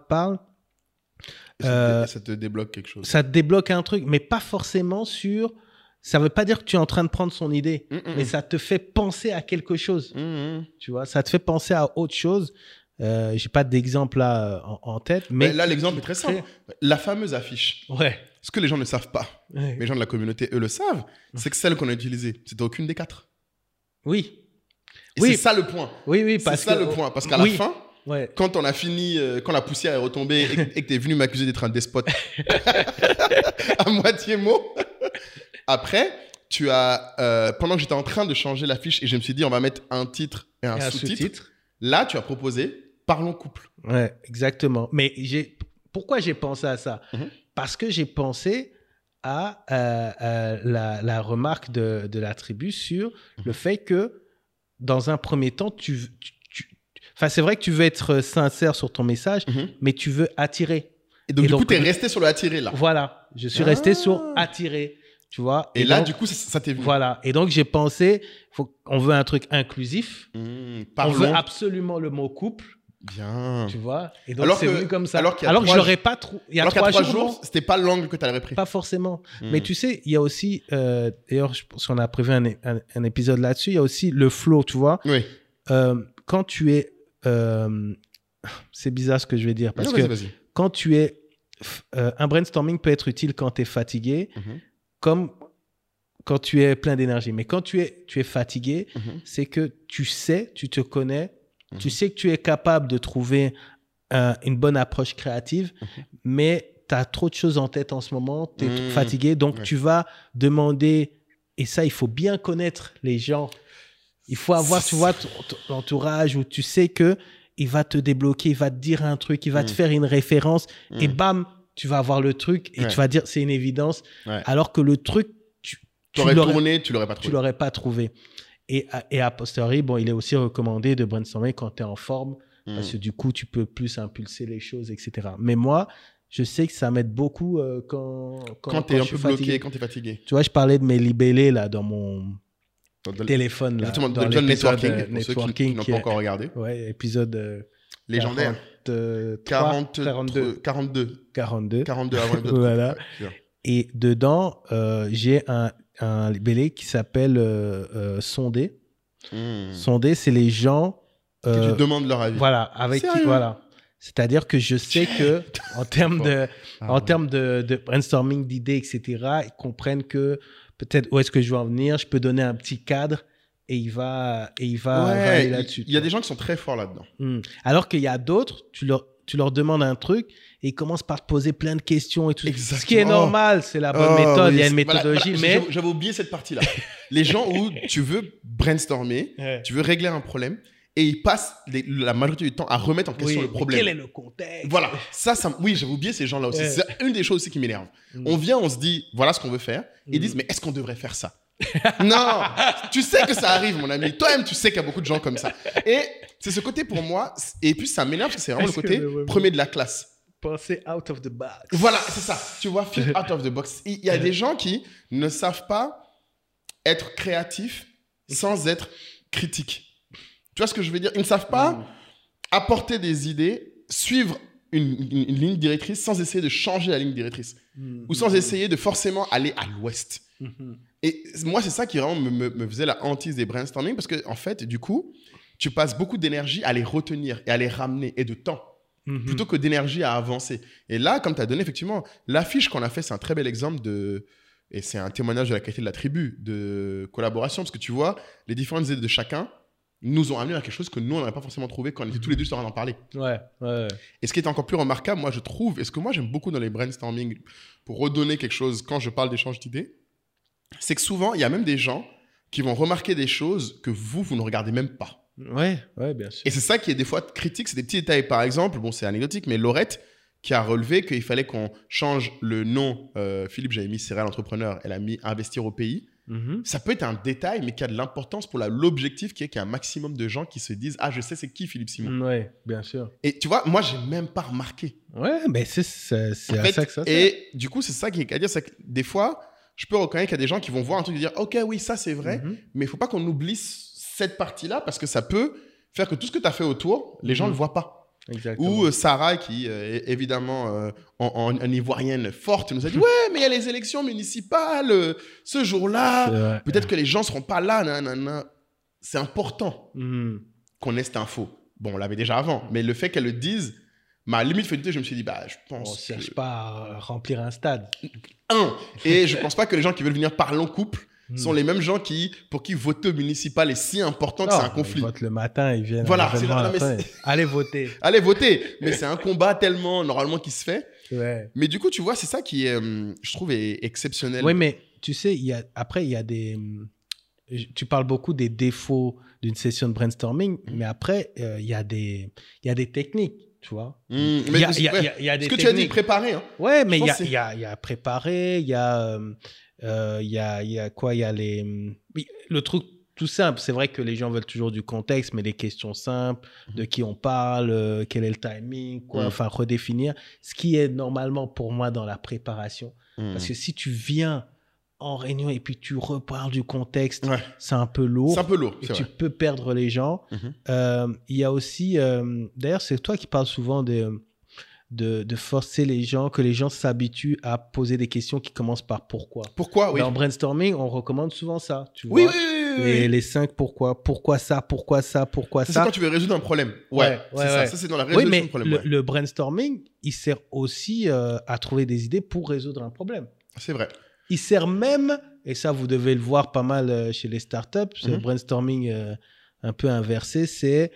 Ça te débloque quelque chose. Ça te débloque un truc, mais pas forcément sur... Ça ne veut pas dire que tu es en train de prendre son idée, mais ça te fait penser à quelque chose. Tu vois, ça te fait penser à autre chose. Je n'ai pas d'exemple là en tête. Mais là, l'exemple est très simple. La fameuse affiche. Ouais. Ce que les gens ne savent pas, mais les gens de la communauté, eux, le savent, c'est que celle qu'on a utilisée, c'était aucune des 4. Oui. C'est ça le point. Oui, c'est ça le point. Parce qu'à la fin, quand on a fini, quand la poussière est retombée et que tu es venu m'accuser d'être un despote à moitié mot, après, tu as, pendant que j'étais en train de changer l'affiche et je me suis dit, on va mettre un titre et un sous-titre, là, tu as proposé Parlons couple. Ouais, exactement. Mais pourquoi j'ai pensé à ça? Parce que j'ai pensé à la remarque de la tribu sur le fait que, dans un premier temps, enfin, c'est vrai que tu veux être sincère sur ton message, mais tu veux attirer. Et donc, du coup, tu es resté sur le attirer, là. Voilà, je suis resté sur attirer, tu vois. Et là, donc, du coup, ça t'est venu. Voilà, et donc j'ai pensé, on veut un truc inclusif, on veut absolument le mot couple. Bien. Tu vois, et donc c'est venu comme ça. Alors que je l'aurais pas trouvé. Il y a alors 3 jours, c'était pas l'angle que tu avais pris. Pas forcément. Mais tu sais, il y a aussi, d'ailleurs, je pense qu'on a prévu un épisode là-dessus, il y a aussi le flow, tu vois. Oui. Quand tu es... c'est bizarre ce que je vais dire, parce que quand tu es... un brainstorming peut être utile quand tu es fatigué, comme quand tu es plein d'énergie. Mais quand tu es fatigué, c'est que tu te connais, tu sais que tu es capable de trouver une bonne approche créative, mais tu as trop de choses en tête en ce moment, tu es fatigué, donc tu vas demander, et ça, il faut bien connaître les gens. Il faut avoir, tu vois, ton entourage où tu sais qu'il va te débloquer, il va te dire un truc, il va te faire une référence, et bam, tu vas avoir le truc, et tu vas dire, c'est une évidence, alors que le truc, tu l'aurais pas trouvé. Et a posteriori, bon, il est aussi recommandé de brainstormer quand tu es en forme, parce que du coup, tu peux plus impulser les choses, etc. Mais moi, je sais que ça m'aide beaucoup quand tu es un peu bloqué, quand tu es fatigué. Tu vois, je parlais de mes libellés là, dans mon téléphone. Là, dans dans l'épisode Networking, pour ceux qui n'ont pas encore regardé. Ouais, épisode légendaire. 42 avant les autres. Voilà. Et dedans, j'ai un libellé qui s'appelle Sonder. Sonder, c'est les gens... qui tu demandes leur avis. Voilà, avec qui... Voilà. C'est-à-dire que je sais que en termes de brainstorming, d'idées, etc., ils comprennent que peut-être où est-ce que je veux en venir, je peux donner un petit cadre et il va aller là-dessus. Il y a des gens qui sont très forts là-dedans. Alors qu'il y a d'autres, tu leur demandes un truc et ils commencent par te poser plein de questions et tout. Exactement. Ce qui est normal, c'est la bonne méthode, il y a une méthodologie. Voilà. Mais... J'avais oublié cette partie-là. Les gens où tu veux brainstormer, tu veux régler un problème, et ils passent la majorité du temps à remettre en question le problème. Quel est le contexte? Voilà. Oui, j'avais oublié ces gens-là aussi. C'est une des choses aussi qui m'énerve. On vient, on se dit, voilà ce qu'on veut faire. Ils disent, mais est-ce qu'on devrait faire ça? Non, tu sais que ça arrive, mon ami. Toi-même, tu sais qu'il y a beaucoup de gens comme ça. Et c'est ce côté pour moi. Et puis, ça m'énerve parce que c'est vraiment le côté premier de la classe. Penser out of the box. Voilà, c'est ça. Tu vois, think out of the box. Il y a des gens qui ne savent pas être créatifs sans être critiques. Tu vois ce que je veux dire? Ils ne savent pas apporter des idées, suivre une ligne directrice sans essayer de changer la ligne directrice. Ou sans essayer de forcément aller à l'ouest. Et moi, c'est ça qui vraiment me faisait la hantise des brainstorming parce que, en fait, du coup, tu passes beaucoup d'énergie à les retenir et à les ramener et de temps. Plutôt que d'énergie à avancer. Et là, comme tu as donné, effectivement, l'affiche qu'on a fait, c'est un très bel exemple et c'est un témoignage de la qualité de la tribu, de collaboration, parce que tu vois, les différentes idées de chacun nous ont amené à quelque chose que nous, on n'aurait pas forcément trouvé quand on était tous les deux sur en train d'en parler. Ouais. Et ce qui est encore plus remarquable, moi, je trouve, et ce que moi, j'aime beaucoup dans les brainstorming, pour redonner quelque chose quand je parle d'échange d'idées, c'est que souvent, il y a même des gens qui vont remarquer des choses que vous ne regardez même pas. Ouais, bien sûr. Et c'est ça qui est des fois critique, c'est des petits détails. Par exemple, bon, c'est anecdotique, mais Laurette qui a relevé qu'il fallait qu'on change le nom. Philippe, j'avais mis Serial Entrepreneur, elle a mis Investir au pays. Ça peut être un détail, mais qui a de l'importance pour l'objectif qui est qu'il y a un maximum de gens qui se disent « Ah, je sais c'est qui Philippe Simon ». Ouais, bien sûr. Et tu vois, moi, j'ai même pas remarqué. Ouais, mais c'est à ça que ça sert. Et du coup, c'est ça qui est à dire, c'est que des fois, je peux reconnaître qu'il y a des gens qui vont voir un truc et dire « Ok, oui, ça c'est vrai, mais il faut pas qu'on oublie cette partie-là parce que ça peut faire que tout ce que tu as fait autour, les gens ne le voient pas. » Exactement. Ou Sarah, qui est évidemment en ivoirienne forte, nous a dit « Ouais, mais il y a les élections municipales ce jour-là. Peut-être que les gens ne seront pas là. Nanana. » C'est important qu'on ait cette info. Bon, on l'avait déjà avant, mais le fait qu'elle le dise m'a limite fait douter. Je me suis dit, je pense. On ne cherche pas à remplir un stade. Et je ne pense pas que les gens qui veulent venir parlons couple sont les mêmes gens pour qui voter au municipal est si important que c'est un conflit. Ils votent le matin, ils viennent. Voilà, allez voter. Allez voter. Mais c'est un combat tellement normalement qui se fait. Ouais. Mais du coup, tu vois, c'est ça qui est, je trouve, est exceptionnel. Oui, mais tu sais, après, il y a tu parles beaucoup des défauts d'une session de brainstorming, mais après, il y a des techniques, tu vois. Il y a des ce que techniques. tu as dit, préparer. Hein. Ouais, mais il y a préparer, il y a quoi, il y a le truc tout simple. C'est vrai que les gens veulent toujours du contexte, mais les questions simples, de qui on parle, quel est le timing, quoi, enfin, redéfinir. Ce qui est normalement pour moi dans la préparation. Parce que si tu viens en réunion et puis tu reparles du contexte, c'est un peu lourd. C'est un peu lourd, et tu peux perdre les gens. Il y a aussi, d'ailleurs, c'est toi qui parles souvent de forcer les gens, que les gens s'habituent à poser des questions qui commencent par pourquoi. Pourquoi, oui. Dans brainstorming, on recommande souvent ça, tu oui, vois. Oui. Les 5 pourquoi. Pourquoi ça, pourquoi ça, pourquoi ça. C'est quand tu veux résoudre un problème. C'est ça. Ça, c'est dans la résolution de problème. Oui, mais le brainstorming, il sert aussi à trouver des idées pour résoudre un problème. C'est vrai. Il sert même, et ça, vous devez le voir pas mal chez les startups, c'est le brainstorming un peu inversé, c'est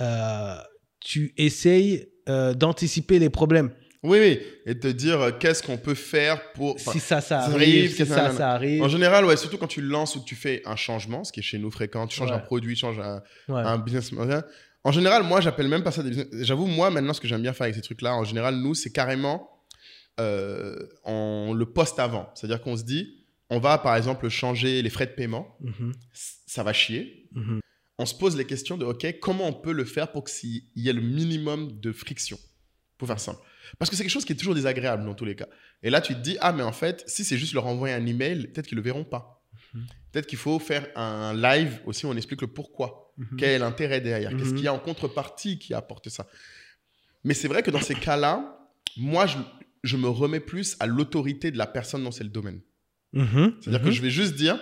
tu essayes d'anticiper les problèmes. Oui. Et te dire qu'est-ce qu'on peut faire pour... Si ça arrive, si ça arrive. En général, surtout quand tu lances ou que tu fais un changement, ce qui est chez nous fréquent, tu changes un produit, tu changes un business model. En général, moi, j'appelle même pas ça des business. J'avoue, moi, maintenant, ce que j'aime bien faire avec ces trucs-là, en général, nous, c'est carrément on le poste avant. C'est-à-dire qu'on se dit, on va, par exemple, changer les frais de paiement. Ça va chier. On se pose les questions de, OK, comment on peut le faire pour qu'il y ait le minimum de friction, pour faire simple. Parce que c'est quelque chose qui est toujours désagréable dans tous les cas. Et là, tu te dis, mais en fait, si c'est juste leur envoyer un email, peut-être qu'ils ne le verront pas. Peut-être qu'il faut faire un live aussi où on explique le pourquoi. Quel est l'intérêt derrière. Qu'est-ce qu'il y a en contrepartie qui apporte ça. Mais c'est vrai que dans ces cas-là, moi, je me remets plus à l'autorité de la personne dont c'est le domaine. C'est-à-dire que je vais juste dire,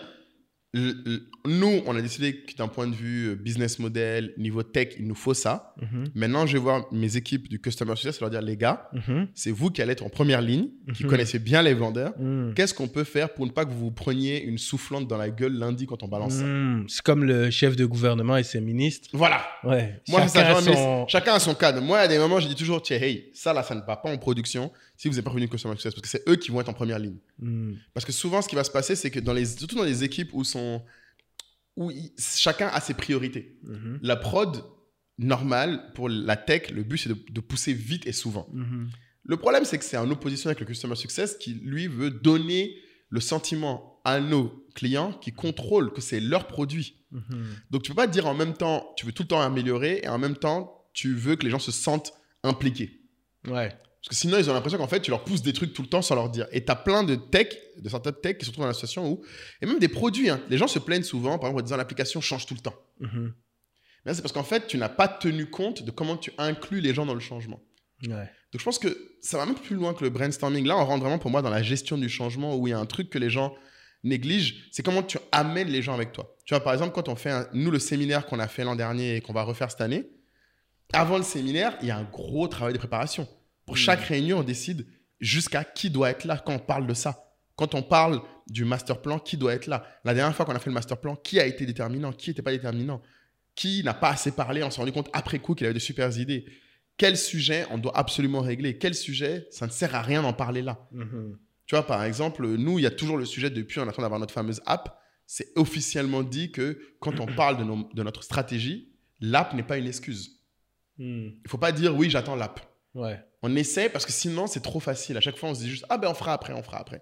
nous, on a décidé que d'un point de vue business model, niveau tech, il nous faut ça. Maintenant, je vais voir mes équipes du Customer Success et leur dire, les gars, c'est vous qui allez être en première ligne, qui connaissez bien les vendeurs. Qu'est-ce qu'on peut faire pour ne pas que vous vous preniez une soufflante dans la gueule lundi quand on balance ça? C'est comme le chef de gouvernement et ses ministres. Voilà. Ouais. Moi, chacun a son cadre. Moi, à des moments, je dis toujours, tiens, hey, ça là, ça ne va pas en production si vous n'êtes pas revenu de Customer Success, parce que c'est eux qui vont être en première ligne. Parce que souvent, ce qui va se passer, c'est que surtout dans les équipes où chacun a ses priorités. La prod, normale, pour la tech, le but, c'est de pousser vite et souvent. Le problème, c'est que c'est en opposition avec le Customer Success qui, lui, veut donner le sentiment à nos clients qui contrôlent que c'est leur produit. Donc, tu ne peux pas dire en même temps, tu veux tout le temps améliorer et en même temps, tu veux que les gens se sentent impliqués. Ouais. Parce que sinon, ils ont l'impression qu'en fait, tu leur pousses des trucs tout le temps sans leur dire. Et tu as plein de startups tech qui se retrouvent dans la situation où... Et même des produits. Les gens se plaignent souvent, par exemple, en disant l'application change tout le temps. Mais c'est parce qu'en fait, tu n'as pas tenu compte de comment tu inclus les gens dans le changement. Donc, je pense que ça va même plus loin que le brainstorming. Là, on rentre vraiment pour moi dans la gestion du changement où il y a un truc que les gens négligent. C'est comment tu amènes les gens avec toi. Tu vois, par exemple, quand on fait, nous, le séminaire qu'on a fait l'an dernier et qu'on va refaire cette année, avant le séminaire, il y a un gros travail de préparation. Pour chaque réunion, on décide jusqu'à qui doit être là quand on parle de ça. Quand on parle du master plan, qui doit être là? La dernière fois qu'on a fait le master plan, qui a été déterminant? Qui n'était pas déterminant? Qui n'a pas assez parlé? On s'est rendu compte après coup qu'il avait de super idées. Quel sujet on doit absolument régler? Quel sujet, ça ne sert à rien d'en parler là? Tu vois, par exemple, nous, il y a toujours le sujet depuis, on attend d'avoir notre fameuse app. C'est officiellement dit que quand on parle de notre stratégie, l'app n'est pas une excuse. Il ne faut pas dire oui, j'attends l'app. On essaie parce que sinon, c'est trop facile. À chaque fois, on se dit juste on fera après.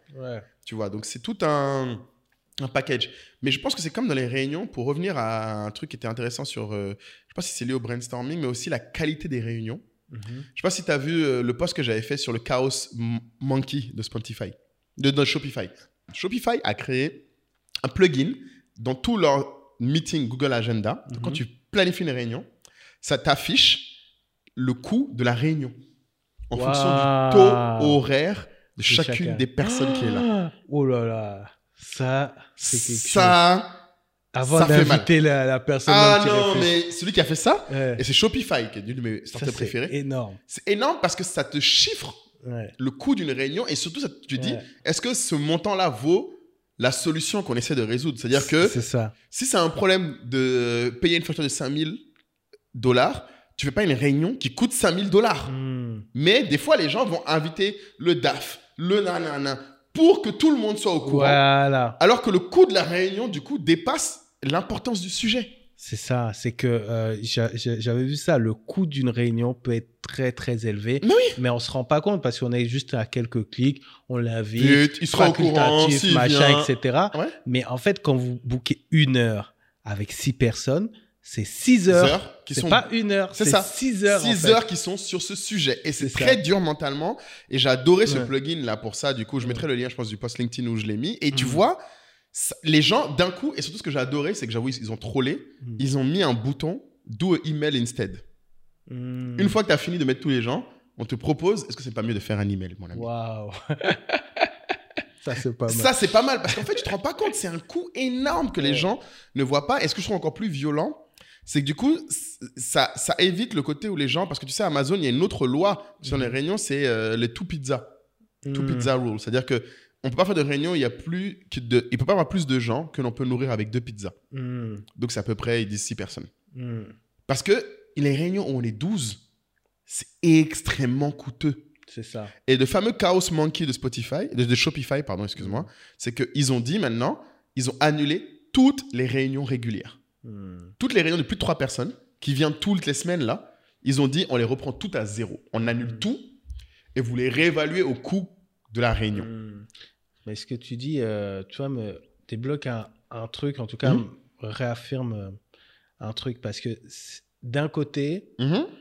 Tu vois, donc c'est tout un package. Mais je pense que c'est comme dans les réunions, pour revenir à un truc qui était intéressant sur, je ne sais pas si c'est lié au brainstorming, mais aussi la qualité des réunions. Je ne sais pas si tu as vu le post que j'avais fait sur le Chaos Monkey de Spotify, de Shopify. Shopify a créé un plugin dans tout leur meeting Google Agenda. Donc, quand tu planifies une réunion, ça t'affiche le coût de la réunion en fonction du taux horaire de chacune des personnes qui est là. Oh là là, ça, c'est quelque chose. Avant d'inviter la personne. Mais celui qui a fait ça, et c'est Shopify, qui est une de mes startups préférées. C'est énorme. C'est énorme parce que ça te chiffre le coût d'une réunion et surtout, ça, tu te dis, est-ce que ce montant-là vaut la solution qu'on essaie de résoudre? C'est-à-dire que si c'est un problème de payer une facture de $5,000, tu ne fais pas une réunion qui coûte $5,000. Mais des fois, les gens vont inviter le DAF, le nanana, pour que tout le monde soit au courant. Voilà. Alors que le coût de la réunion, du coup, dépasse l'importance du sujet. C'est ça, c'est que j'avais vu ça, le coût d'une réunion peut être très très élevé, mais on se rend pas compte parce qu'on est juste à quelques clics, on l'invite, il sera au courant, machin, etc. Ouais. Mais en fait, quand vous bookez 1 heure avec 6 personnes, c'est 6 heures qui sont pas 1 heure, c'est 6 heures. 6 heures qui sont sur ce sujet. Et c'est très dur mentalement. Et j'ai adoré ce plugin là pour ça. Du coup, je mettrai le lien, je pense, du post LinkedIn où je l'ai mis. Et tu vois, les gens, d'un coup, et surtout ce que j'ai adoré, c'est que j'avoue, ils ont trollé. Ils ont mis un bouton Do a email instead. Une fois que tu as fini de mettre tous les gens, on te propose, est-ce que c'est pas mieux de faire un email, mon ami? Waouh. Ça, c'est pas mal. Ça, c'est pas mal parce qu'en fait, tu te rends pas compte, c'est un coût énorme que les gens ne voient pas. Et ce que je trouve encore plus violent, c'est que du coup, ça évite le côté où les gens, parce que tu sais, Amazon, il y a une autre loi sur les réunions, c'est les two pizza. Two pizza rule. C'est-à-dire que on peut pas faire de réunion, il peut pas avoir plus de gens que l'on peut nourrir avec 2 pizzas. Donc, c'est à peu près, ils disent 6 personnes. Parce que les réunions où on est 12, c'est extrêmement coûteux. C'est ça. Et le fameux Chaos Monkey de Shopify, pardon, excuse-moi, c'est qu'ils ont dit maintenant, ils ont annulé toutes les réunions régulières. Toutes les réunions de plus de 3 personnes qui viennent toutes les semaines là, ils ont dit on les reprend toutes à 0. On annule tout et vous les réévaluez au coût de la réunion. Mais ce que tu dis, tu vois, me débloque un truc, en tout cas, me réaffirme un truc parce que d'un côté,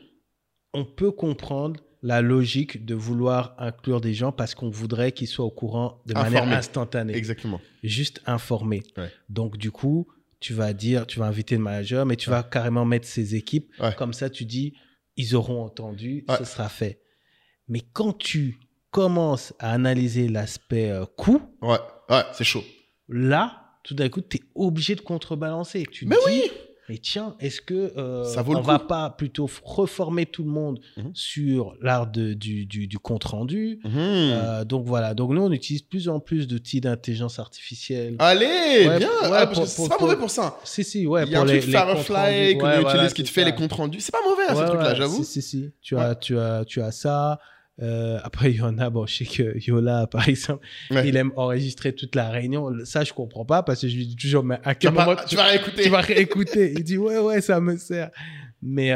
on peut comprendre la logique de vouloir inclure des gens parce qu'on voudrait qu'ils soient au courant de manière instantanée. Exactement. Juste informés. Ouais. Donc, du coup, tu vas inviter le manager, mais tu vas carrément mettre ses équipes. Ouais. Comme ça, tu dis, ils auront entendu, ce sera fait. Mais quand tu commences à analyser l'aspect coût, c'est chaud. Là, tout d'un coup, tu es obligé de contrebalancer. Tu te dis, mais tiens, est-ce que on va pas plutôt reformer tout le monde sur l'art du compte rendu? Donc voilà. Donc nous, on utilise de plus en plus d'outils d'intelligence artificielle. Allez, bien. C'est pas mauvais pour ça. Si, ouais. Il y a un truc Firefly que l'on utilise qui te fait les comptes rendus. C'est pas mauvais, ce truc-là, j'avoue. Si. Tu as ça. Après, il y en a, je sais que Yola, par exemple, il aime enregistrer toute la réunion. Ça, je comprends pas parce que je lui dis toujours, mais à quel moment tu vas réécouter. Tu vas réécouter. Il dit, ouais, ça me sert. Mais,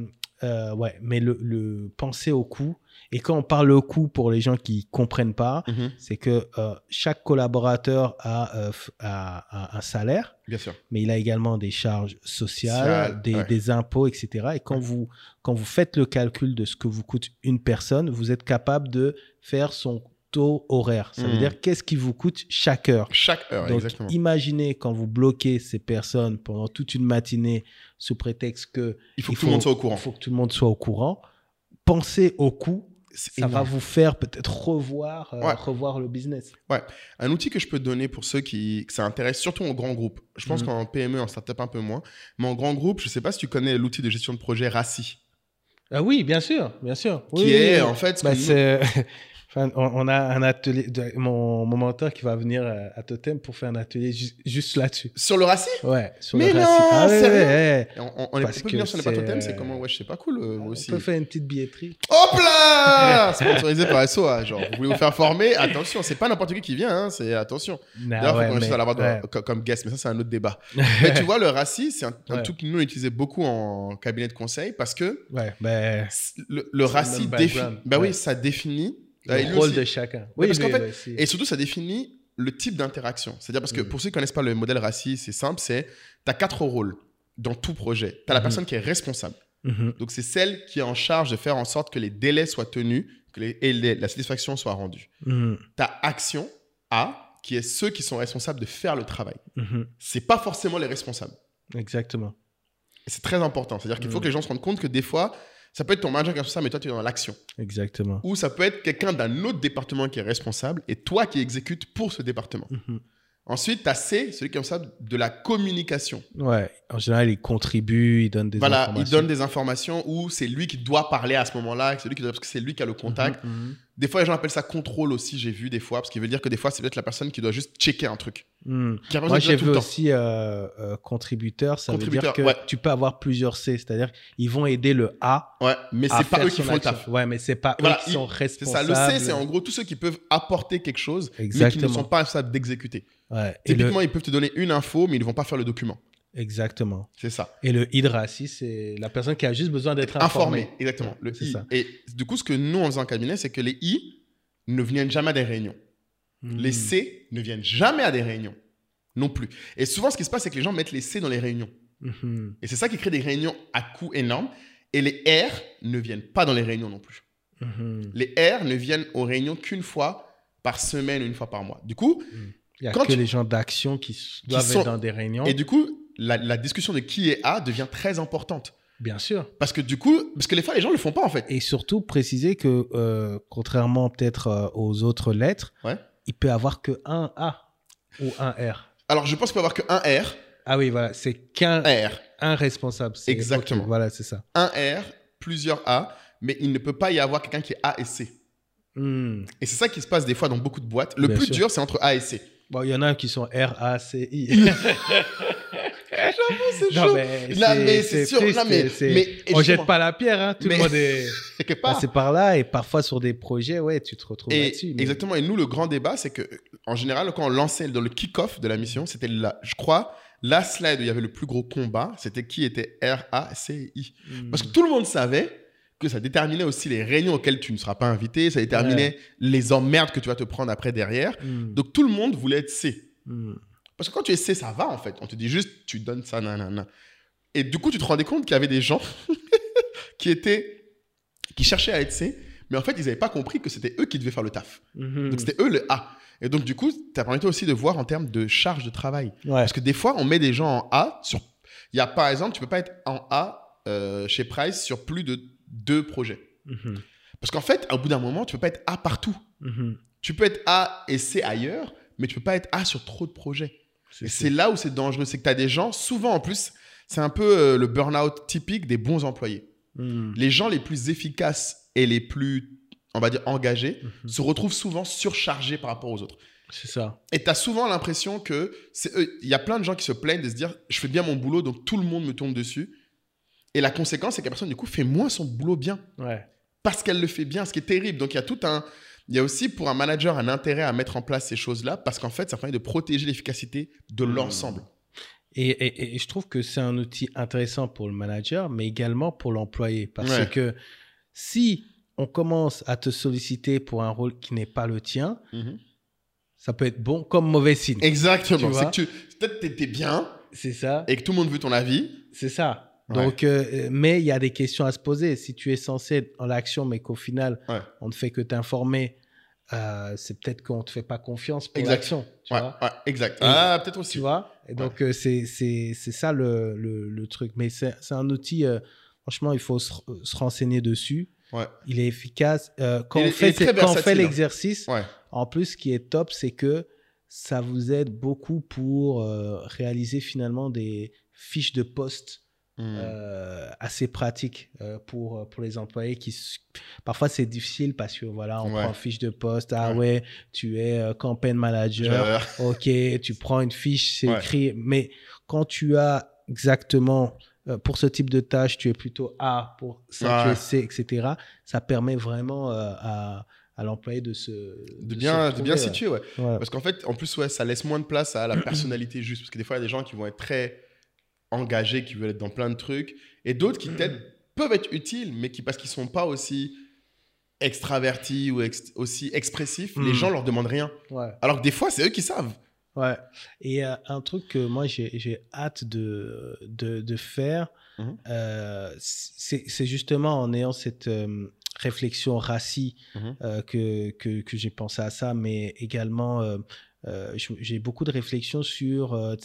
mais le penser au coût. Et quand on parle au coût pour les gens qui comprennent pas, c'est que chaque collaborateur a un salaire. Bien sûr. Mais il a également des charges sociales, des impôts, etc. Et quand vous faites le calcul de ce que vous coûte une personne, vous êtes capable de faire son taux horaire. Ça veut dire qu'est-ce qui vous coûte chaque heure. Chaque heure, donc, exactement. Imaginez quand vous bloquez ces personnes pendant toute une matinée sous prétexte que il faut que tout le monde soit au courant. Il faut que tout le monde soit au courant. Pensez au coût. Ça va vous faire peut-être revoir le business. Ouais. Un outil que je peux donner pour ceux que ça intéresse, surtout en grand groupe. Je pense qu'en PME, en startup un peu moins. Mais en grand groupe, je ne sais pas si tu connais l'outil de gestion de projet Rassi. Ah oui, bien sûr. Qui est en fait... on a un atelier, mon mentor qui va venir à Totem pour faire un atelier juste là-dessus. Sur le Rassi? Ouais, sur mais le non, Rassi. Sérieux? On peut venir sur le Totem, c'est comment? Ouais, je sais pas, cool aussi. On peut faire une petite billetterie. Hop là! Sponsorisé par SOA, genre, vous voulez vous faire former? Attention, c'est pas n'importe qui vient, c'est attention. D'ailleurs, il faut qu'on réussisse à l'avoir comme guest, mais ça, c'est un autre débat. Mais tu vois, le Rassi, c'est un truc que nous, on utilisait beaucoup en cabinet de conseil parce que le Rassi ça définit le rôle de chacun. Oui, parce qu'en fait, et surtout, ça définit le type d'interaction. C'est-à-dire parce que pour ceux qui ne connaissent pas le modèle Rassi, c'est simple, tu as 4 rôles dans tout projet. Tu as la personne qui est responsable. Donc, c'est celle qui est en charge de faire en sorte que les délais soient tenus et la satisfaction soit rendue. Tu as action A, qui est ceux qui sont responsables de faire le travail. Ce n'est pas forcément les responsables. Exactement. Et c'est très important. C'est-à-dire qu'il faut que les gens se rendent compte que des fois, ça peut être ton manager qui est responsable, mais toi, tu es dans l'action. Exactement. Ou ça peut être quelqu'un d'un autre département qui est responsable et toi qui exécutes pour ce département. Ensuite, tu as C, celui qui est responsable de la communication. Ouais, en général, il contribue, il donne des informations. Voilà, il donne des informations ou c'est lui qui doit parler à ce moment-là, parce que c'est lui qui a le contact. Des fois, les gens appellent ça contrôle aussi, j'ai vu des fois, parce qu'il veut dire que des fois, c'est peut-être la personne qui doit juste checker un truc. Moi, j'ai vu aussi contributeur, ça veut dire que tu peux avoir plusieurs C, c'est-à-dire qu'ils vont aider le A. Ouais, mais c'est pas eux qui font le taf. Ouais, mais c'est pas eux qui sont responsables. C'est ça, le C, c'est en gros tous ceux qui peuvent apporter quelque chose, mais qui ne sont pas responsables d'exécuter. Ouais. Typiquement, ils peuvent te donner une info, mais ils ne vont pas faire le document. Exactement. C'est ça. Et le hydracie, c'est la personne qui a juste besoin d'être informée. Exactement. Le C'est I. ça. Et du coup, ce que nous, on faisait en cabinet, c'est que les I ne viennent jamais à des réunions. Les C ne viennent jamais à des réunions non plus. Et souvent, ce qui se passe, c'est que les gens mettent les C dans les réunions. Et c'est ça qui crée des réunions à coût énorme. Et les R ne viennent pas dans les réunions non plus. Les R ne viennent aux réunions qu'une fois par semaine ou une fois par mois. Du coup, il n'y a que les gens d'action qui doivent être dans des réunions. Et du coup, la discussion de qui est A devient très importante. Bien sûr. Parce que des fois, les gens ne le font pas en fait. Et surtout, préciser que contrairement peut-être aux autres lettres, il peut avoir que un A ou un R. Alors, je pense qu'il peut y avoir qu'un R. Ah oui, voilà, c'est qu'un R. Un responsable. Exactement. Okay, voilà, c'est ça. Un R, plusieurs A, mais il ne peut pas y avoir quelqu'un qui est A et C. Et c'est ça qui se passe des fois dans beaucoup de boîtes. Le plus dur, c'est entre A et C. Bon, il y en a qui sont R, A, C, I. J'avoue, c'est chaud. Mais c'est sûr. Mais on jette pas la pierre, hein. Tout le monde est passé par là, et parfois sur des projets, tu te retrouves là-dessus. Exactement. Et nous, le grand débat, c'est que en général, quand on lançait dans le kick-off de la mission, c'était je crois, la slide où il y avait le plus gros combat, c'était qui était R, A, C, I. Parce que tout le monde savait que ça déterminait aussi les réunions auxquelles tu ne seras pas invité, ça déterminait les emmerdes que tu vas te prendre après derrière. Donc tout le monde voulait être C. Parce que quand tu es C, ça va en fait. On te dit juste, tu donnes ça, nanana. Et du coup, tu te rendais compte qu'il y avait des gens qui cherchaient à être C, mais en fait, ils n'avaient pas compris que c'était eux qui devaient faire le taf. Donc c'était eux le A. Et donc du coup, ça permettait aussi de voir en termes de charge de travail. Parce que des fois, on met des gens en A. Il y a par exemple, tu ne peux pas être en A chez Price sur plus de 2 projets. Parce qu'en fait, au bout d'un moment, tu ne peux pas être A partout. Tu peux être A et C ailleurs, mais tu ne peux pas être A sur trop de projets. Et c'est là où c'est dangereux. C'est que tu as des gens, souvent en plus, c'est un peu le burn-out typique des bons employés. Les gens les plus efficaces et les plus, on va dire, engagés se retrouvent souvent surchargés par rapport aux autres. C'est ça. Et tu as souvent l'impression que il y a plein de gens qui se plaignent de se dire « je fais bien mon boulot, donc tout le monde me tombe dessus ». Et la conséquence, c'est que la personne, du coup, fait moins son boulot bien. Parce qu'elle le fait bien, ce qui est terrible. Donc, il y a aussi pour un manager un intérêt à mettre en place ces choses-là parce qu'en fait, ça permet de protéger l'efficacité de l'ensemble. Et je trouve que c'est un outil intéressant pour le manager, mais également pour l'employé. Parce que si on commence à te solliciter pour un rôle qui n'est pas le tien, ça peut être bon comme mauvais signe. Exactement. C'est que peut-être tu étais bien. C'est ça. Et que tout le monde veut ton avis. C'est ça. Donc, mais il y a des questions à se poser. Si tu es censé être en l'action, mais qu'au final, on ne fait que t'informer, c'est peut-être qu'on ne te fait pas confiance pour l'action. Exact. Peut-être aussi. Tu vois. Et donc, c'est ça le truc. Mais c'est un outil, franchement, il faut se renseigner dessus. Il est efficace. Quand on fait l'exercice, en plus, ce qui est top, c'est que ça vous aide beaucoup pour réaliser finalement des fiches de poste assez pratique pour les employés parfois c'est difficile parce que voilà, on prend une fiche de poste, tu es campaign manager, ok, tu prends une fiche, c'est écrit, mais quand tu as exactement pour ce type de tâche, tu es plutôt A, pour ça tu es C, etc. Ça permet vraiment à l'employé de bien situer, parce qu'en fait, en plus, ça laisse moins de place à la personnalité juste, parce que des fois, il y a des gens qui vont être très engagés, qui veulent être dans plein de trucs, et d'autres qui peut-être peuvent être utiles, mais parce qu'ils sont pas aussi extravertis ou aussi expressifs, les gens leur demandent rien. Alors que des fois, c'est eux qui savent. Et un truc que moi j'ai hâte de faire, c'est justement en ayant cette réflexion RACI que j'ai pensé à ça, mais également j'ai beaucoup de réflexions sur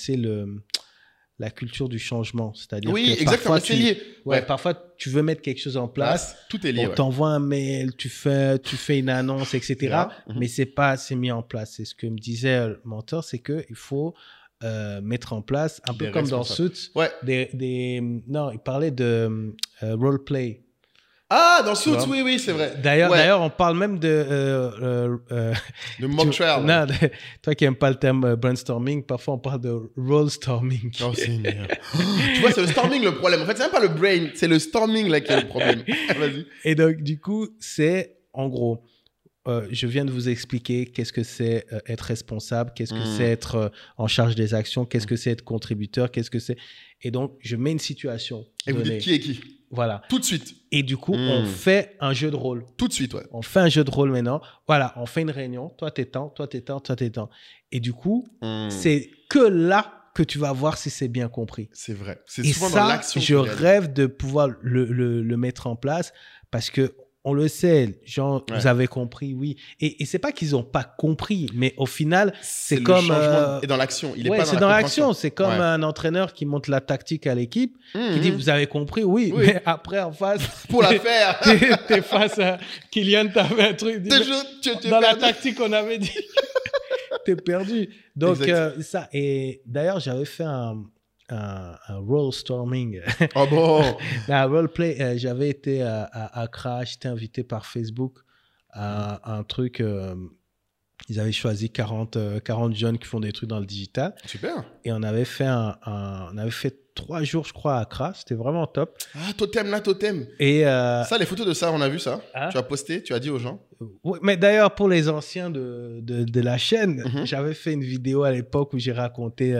la culture du changement. C'est-à-dire que exactement, c'est lié. Parfois, tu veux mettre quelque chose en place. Tout est lié. On t'envoie un mail, tu fais une annonce, etc. Mais c'est pas assez mis en place. C'est ce que me disait le mentor, c'est qu'il faut mettre en place, un peu comme dans Suits, non, il parlait de role-play. Ah, dans Suits, oui, c'est vrai. D'ailleurs, on parle même de mock trial. Non, toi qui n'aimes pas le terme brainstorming, parfois on parle de role-storming. Oh, Seigneur. Tu vois, c'est le storming le problème. En fait, c'est même pas le brain, c'est le storming là qui est le problème. Vas-y. Et donc, du coup, c'est en gros, je viens de vous expliquer qu'est-ce que c'est être responsable, qu'est-ce que c'est être en charge des actions, qu'est-ce que c'est être contributeur, qu'est-ce que c'est... Et donc, je mets une situation. Et donnée. vous dites qui est qui? Voilà. Tout de suite. Et du coup, on fait un jeu de rôle. Tout de suite, ouais. On fait un jeu de rôle maintenant. Voilà, on fait une réunion. Toi, t'es temps, toi, t'es temps, toi, t'es temps. Et du coup, c'est que là que tu vas voir si c'est bien compris. C'est vrai. C'est Et souvent ça, dans l'action. je rêve de pouvoir le mettre en place parce que on le sait, genre, vous avez compris, oui. Et c'est pas qu'ils ont pas compris, mais au final, c'est comme... Et dans l'action, il est ouais, pas c'est dans l'action. C'est comme un entraîneur qui montre la tactique à l'équipe, qui dit, vous avez compris, oui, mais après, en face... Pour la faire. T'es face à Kylian, t'avais un truc... Dans la tactique, on avait dit... T'es perdu. Donc, ça... Et d'ailleurs, j'avais fait un role storming. Oh bon. Un roleplay. J'avais été à Accra, j'étais invité par Facebook à un truc. Ils avaient choisi 40 jeunes qui font des trucs dans le digital. Super. Et on avait fait on avait fait 3 jours, je crois, à Accra. C'était vraiment top. Ah, Totem, là, Totem. Et ça, les photos de ça, on a vu ça. Hein? Tu as posté, tu as dit aux gens. Oui, mais d'ailleurs, pour les anciens de la chaîne, j'avais fait une vidéo à l'époque où j'ai raconté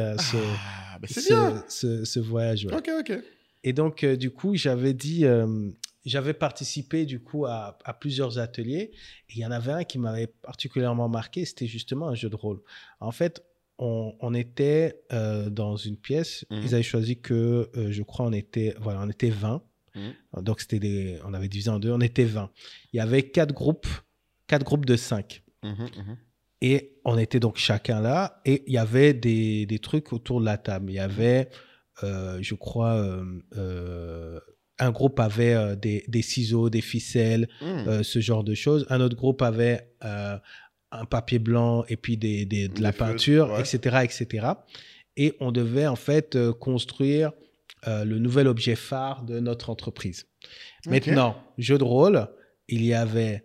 ce voyage. Ouais. Ok. Et donc, du coup, j'avais dit, j'avais participé du coup à plusieurs ateliers. Et il y en avait un qui m'avait particulièrement marqué, c'était justement un jeu de rôle. En fait, on était dans une pièce. Ils avaient choisi que, je crois, on était 20. Donc, on avait divisé en 2. On était 20. Il y avait 4 groupes de 5. Et on était donc chacun là. Et il y avait des trucs autour de la table. Il y avait, je crois, un groupe avait des ciseaux, des ficelles, ce genre de choses. Un autre groupe avait un papier blanc et puis de la peinture, etc. Et on devait en fait construire le nouvel objet phare de notre entreprise. Maintenant, jeu de rôle, il y avait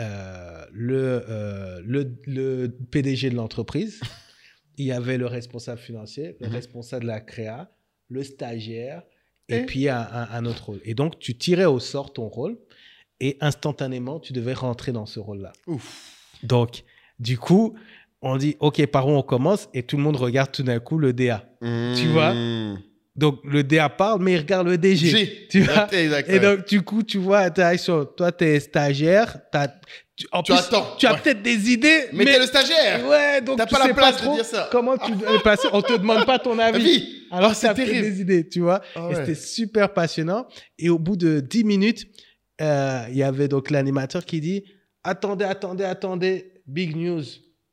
le PDG de l'entreprise, il y avait le responsable financier, le responsable de la créa, le stagiaire et puis un autre rôle. Et donc, tu tirais au sort ton rôle et instantanément, tu devais rentrer dans ce rôle-là. Ouf. Donc, du coup, on dit, OK, par où on commence? Et tout le monde regarde tout d'un coup le DA. Tu vois? Donc, le DA parle, mais il regarde le DG. Tu vois? Et donc, du coup, tu vois l'interaction. Toi, tu es stagiaire. Tu as peut-être des idées. Mais t'es le stagiaire. Ouais, donc t'as tu pas sais la place pas trop de dire ça. comment tu dois le placer. On te demande pas ton avis. Oui. Alors, c'est ça fait des idées, tu vois. Et c'était super passionnant. Et au bout de 10 minutes, il y avait donc l'animateur qui dit « Attendez, big news.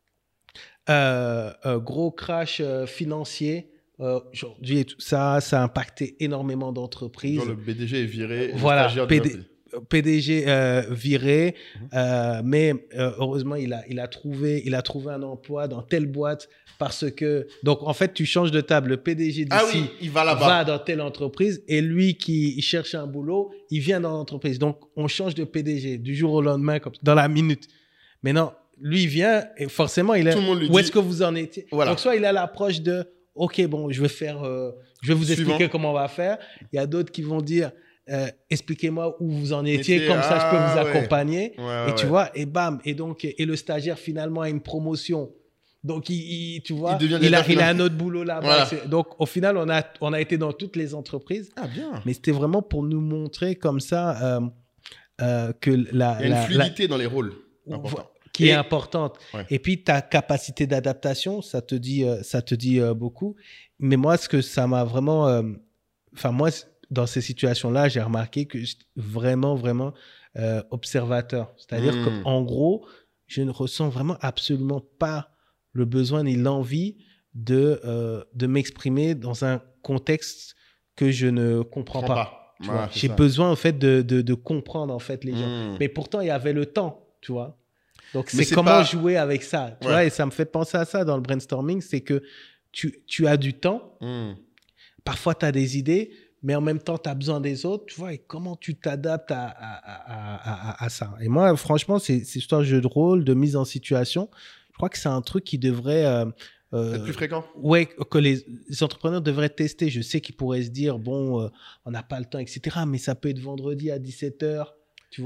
Gros crash financier. Aujourd'hui, ça a impacté énormément d'entreprises. » Genre le PDG est viré. Voilà, PDG viré, mais heureusement, il a trouvé un emploi dans telle boîte parce que... Donc, en fait, tu changes de table. Le PDG d'ici il va là-bas. Va dans telle entreprise et lui qui cherche un boulot, il vient dans l'entreprise. Donc, on change de PDG du jour au lendemain, comme dans la minute. Mais non, lui, il vient et forcément, il est... Où est-ce que vous en étiez? Voilà. Donc, soit il a l'approche de... OK, bon, je vais vous expliquer comment on va faire. Il y a d'autres qui vont dire... expliquez-moi où vous en étiez, comme ça je peux vous accompagner. Et tu vois, et bam, et donc le stagiaire finalement a une promotion. Donc tu vois, il a un autre boulot là-bas. Voilà. Donc au final, on a été dans toutes les entreprises. Ah bien. Mais c'était vraiment pour nous montrer comme ça que il y a une fluidité dans les rôles. Qui est importante. Ouais. Et puis ta capacité d'adaptation, ça te dit beaucoup. Mais moi, ce que ça m'a vraiment, dans ces situations-là, j'ai remarqué que j'étais vraiment observateur. C'est-à-dire qu'en gros, je ne ressens vraiment absolument pas le besoin ni l'envie de m'exprimer dans un contexte que je ne comprends pas. Tu vois. J'ai besoin en fait de comprendre en fait les gens. Mais pourtant, il y avait le temps, tu vois. Donc, c'est comment jouer avec ça. Tu vois, et ça me fait penser à ça dans le brainstorming, c'est que tu as du temps. Parfois, tu as des idées, mais en même temps, tu as besoin des autres, tu vois, et comment tu t'adaptes à ça. Et moi, franchement, c'est histoire de jeu de rôle, de mise en situation. Je crois que c'est un truc qui devrait... être plus fréquent. Ouais, que les entrepreneurs devraient tester. Je sais qu'ils pourraient se dire, bon, on n'a pas le temps, etc. Mais ça peut être vendredi à 17h, tu vois.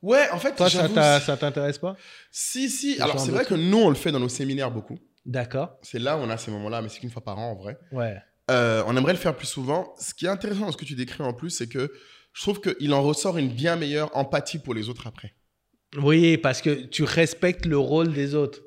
Ouais, en fait, Toi, j'avoue, ça t'intéresse pas? Si. Ce Alors, genre c'est de vrai que nous, on le fait dans nos séminaires beaucoup. D'accord. C'est là où on a ces moments-là, mais c'est qu'une fois par an, en vrai. Ouais. On aimerait le faire plus souvent. Ce qui est intéressant dans ce que tu décris en plus, c'est que je trouve qu'il en ressort une bien meilleure empathie pour les autres après. Oui, parce que tu respectes le rôle des autres.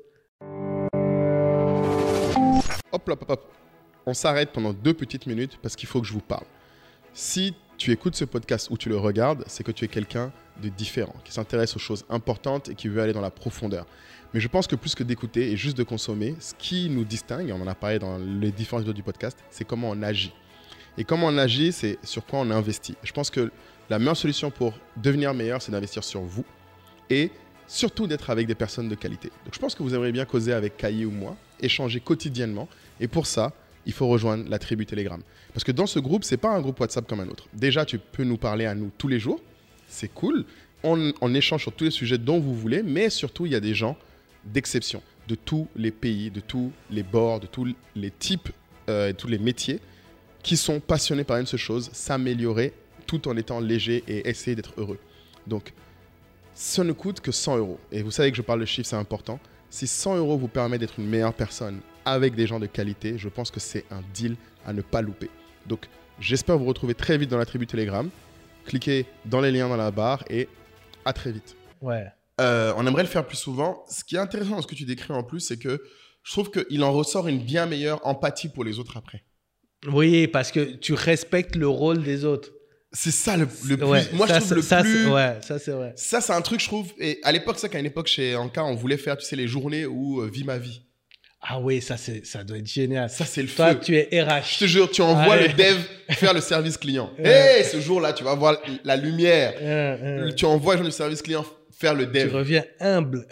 Hop. On s'arrête pendant 2 petites minutes parce qu'il faut que je vous parle. Si tu écoutes ce podcast ou tu le regardes, c'est que tu es quelqu'un de différent, qui s'intéresse aux choses importantes et qui veut aller dans la profondeur. Mais je pense que plus que d'écouter et juste de consommer, ce qui nous distingue, et on en a parlé dans les différents épisodes du podcast, c'est comment on agit. Et comment on agit, c'est sur quoi on investit. Je pense que la meilleure solution pour devenir meilleur, c'est d'investir sur vous et surtout d'être avec des personnes de qualité. Donc je pense que vous aimeriez bien causer avec Kayi ou moi, échanger quotidiennement. Et pour ça, il faut rejoindre la tribu Telegram. Parce que dans ce groupe, ce n'est pas un groupe WhatsApp comme un autre. Déjà, tu peux nous parler à nous tous les jours. C'est cool. On échange sur tous les sujets dont vous voulez, mais surtout, il y a des gens d'exception, de tous les pays, de tous les bords, de tous les types et tous les métiers qui sont passionnés par une seule chose, s'améliorer tout en étant léger et essayer d'être heureux. Donc, ça ne coûte que 100 €. Et vous savez que je parle de chiffres, c'est important. Si 100 € vous permet d'être une meilleure personne avec des gens de qualité, je pense que c'est un deal à ne pas louper. Donc, j'espère vous retrouver très vite dans la tribu Telegram. Cliquez dans les liens dans la barre et à très vite. Ouais. On aimerait le faire plus souvent. Ce qui est intéressant dans ce que tu décris en plus, c'est que je trouve qu'il en ressort une bien meilleure empathie pour les autres après. Oui, parce que tu respectes le rôle des autres. C'est ça le plus. Ouais, Moi, ça, je trouve ça, le plus. Ouais, ça, c'est vrai. Ça, c'est un truc, je trouve. Et à l'époque, c'est qu'à une époque, chez Anka, on voulait faire, tu sais, les journées où Vie ma vie. Ah oui, ça doit être génial. Ça, c'est le Toi, feu. tu es RH. Je te jure, tu envoies Ouais. le dev faire le service client. Hey, ce jour-là, tu vas voir la lumière. Tu envoies les gens du service client faire le dev. Tu reviens humble.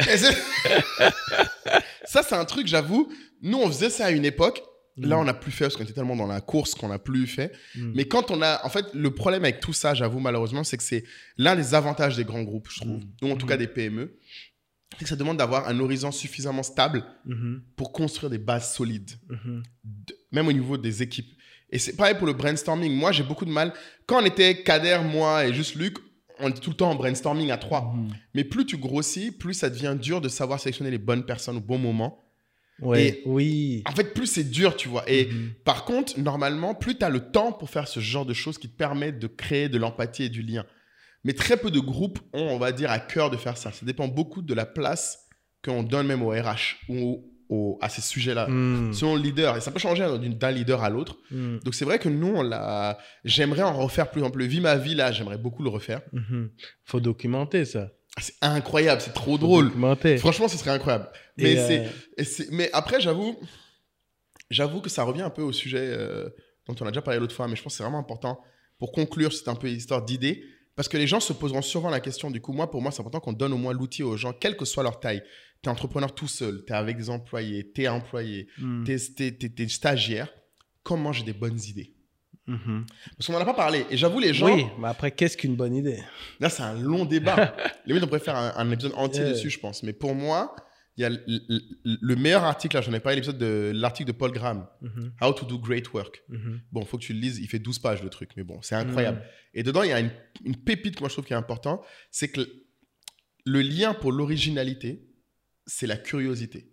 Ça, c'est un truc, j'avoue. Nous, on faisait ça à une époque. Là, on n'a plus fait parce qu'on était tellement dans la course qu'on n'a plus fait. Mais quand on a... En fait, le problème avec tout ça, j'avoue, malheureusement, c'est que c'est l'un des avantages des grands groupes, je trouve. Ou en tout cas des PME. C'est que ça demande d'avoir un horizon suffisamment stable pour construire des bases solides. Même au niveau des équipes. Et c'est pareil pour le brainstorming. Moi, j'ai beaucoup de mal. Quand on était Kader, moi et juste Luc, on était tout le temps en brainstorming à 3. Mais plus tu grossis, plus ça devient dur de savoir sélectionner les bonnes personnes au bon moment. Ouais, Et oui. En fait, plus c'est dur, tu vois. Et par contre, normalement, plus tu as le temps pour faire ce genre de choses qui te permettent de créer de l'empathie et du lien. Mais très peu de groupes ont, on va dire, à cœur de faire ça. Ça dépend beaucoup de la place qu'on donne même au RH ou à ces sujets-là. Selon le leader. Et ça peut changer d'un leader à l'autre. Donc, c'est vrai que nous, j'aimerais en refaire plus. Par exemple, le Vie ma vie, là, j'aimerais beaucoup le refaire. Faut documenter ça. C'est incroyable, c'est trop drôle. Documenter. Franchement, ce serait incroyable. Mais après, j'avoue que ça revient un peu au sujet dont on a déjà parlé l'autre fois, mais je pense que c'est vraiment important. Pour conclure, c'est un peu une histoire d'idées, parce que les gens se poseront souvent la question. Du coup, pour moi, c'est important qu'on donne au moins l'outil aux gens, quelle que soit leur taille. Tu es entrepreneur tout seul, tu es avec des employés, tu es employé, tu es stagiaire. Comment j'ai des bonnes idées? Parce qu'on n'en a pas parlé. Et j'avoue, les gens... Oui, mais après, qu'est-ce qu'une bonne idée? Là, c'est un long débat. Limite, on pourrait faire un épisode entier dessus, je pense. Mais pour moi, il y a le meilleur article, là, j'en ai parlé, l'article de Paul Graham, How to do great work. Bon, il faut que tu le lises, il fait 12 pages le truc, mais bon, c'est incroyable. Et dedans, il y a une pépite que moi je trouve qui est importante, c'est que le lien pour l'originalité, c'est la curiosité.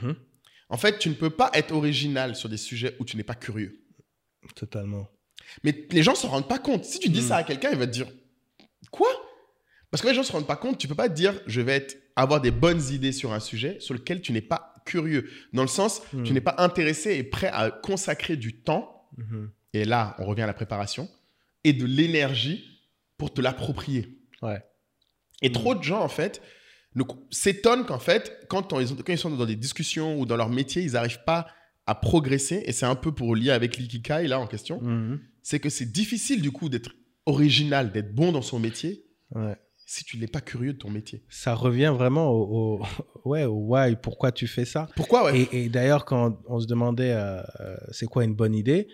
En fait, tu ne peux pas être original sur des sujets où tu n'es pas curieux. Totalement. Mais les gens ne se rendent pas compte. Si tu dis ça à quelqu'un, il va te dire quoi? Parce que les gens ne se rendent pas compte. Tu ne peux pas te dire je vais avoir des bonnes idées sur un sujet sur lequel tu n'es pas curieux. Dans le sens, tu n'es pas intéressé et prêt à consacrer du temps. Et là, on revient à la préparation et de l'énergie pour te l'approprier. Ouais. Et trop de gens, en fait, s'étonnent qu'en fait, quand ils sont dans des discussions ou dans leur métier, ils n'arrivent pas à progresser. Et c'est un peu pour lier avec l'ikigai, là, en question. C'est que c'est difficile, du coup, d'être original, d'être bon dans son métier. Ouais. Si tu n'es pas curieux de ton métier. Ça revient vraiment au why, pourquoi tu fais ça. Pourquoi, ouais. Et d'ailleurs, quand on se demandait c'est quoi une bonne idée,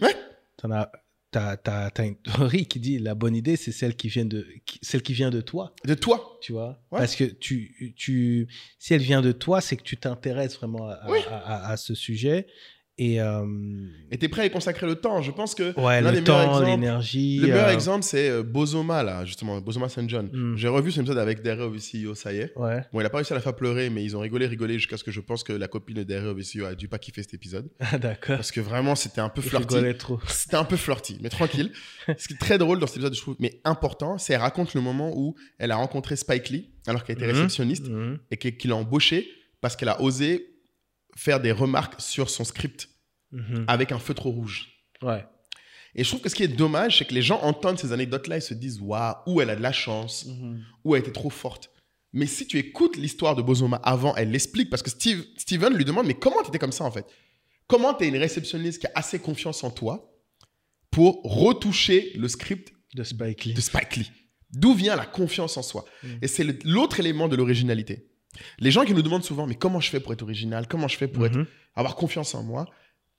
t'as une théorie qui dit la bonne idée, c'est celle qui vient de toi. De toi. Tu vois, parce que si elle vient de toi, c'est que tu t'intéresses vraiment à ce sujet Et t'es prêt à y consacrer le temps. Je pense que le temps, l'énergie. Le meilleur exemple, c'est Bozoma, là, justement, Bozoma St. John. J'ai revu son épisode avec Dario Vecchio, ça y est. Ouais. Bon, il a pas réussi à la faire pleurer, mais ils ont rigolé jusqu'à ce que je pense que la copine de Dario Vecchio a dû pas kiffer cet épisode. Ah, d'accord. Parce que vraiment, c'était un peu flirty. Rigolait trop. C'était un peu flirty, mais tranquille. Ce qui est très drôle dans cet épisode, je trouve, mais important, c'est qu'elle raconte le moment où elle a rencontré Spike Lee, alors qu'elle était réceptionniste, et qu'il a embauché parce qu'elle a osé faire des remarques sur son script avec un feutre rouge. Ouais. Et je trouve que ce qui est dommage, c'est que les gens entendent ces anecdotes-là et se disent « Waouh, où elle a de la chance, où elle était trop forte ». Mais si tu écoutes l'histoire de Bozoma avant, elle l'explique, parce que Steven lui demande « Mais comment tu étais comme ça, en fait ? Comment tu es une réceptionniste qui a assez confiance en toi pour retoucher le script de Spike Lee. D'où vient la confiance en soi ? Et c'est l'autre élément de l'originalité. Les gens qui nous demandent souvent « Mais comment je fais pour être original ? Comment je fais pour avoir confiance en moi ?»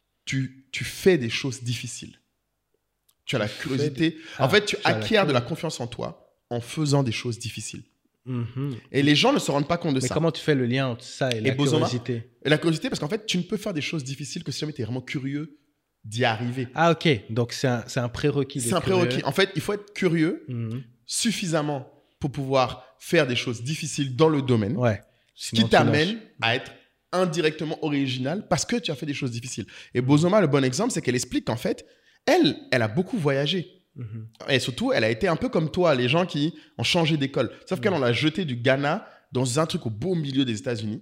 Tu fais des choses difficiles. Tu as la curiosité. En fait, tu acquiers de la confiance en toi en faisant des choses difficiles. Et les gens ne se rendent pas compte de ça. Mais comment tu fais le lien entre ça et la curiosité ? Et la curiosité, parce qu'en fait, tu ne peux faire des choses difficiles que si jamais tu es vraiment curieux d'y arriver. Ah, ok. Donc, c'est un prérequis. C'est un prérequis. En fait, il faut être curieux suffisamment pour pouvoir faire des choses difficiles dans le domaine. Ouais. Ce qui t'amène à être indirectement original parce que tu as fait des choses difficiles. Et Bozoma, le bon exemple, c'est qu'elle explique qu'en fait, elle a beaucoup voyagé. Et surtout, elle a été un peu comme toi, les gens qui ont changé d'école. Sauf qu'elle, on l'a jetée du Ghana dans un truc au beau milieu des États-Unis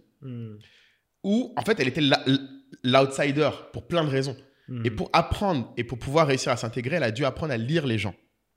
où, en fait, elle était l'outsider pour plein de raisons. Et pour apprendre et pour pouvoir réussir à s'intégrer, elle a dû apprendre à lire les gens.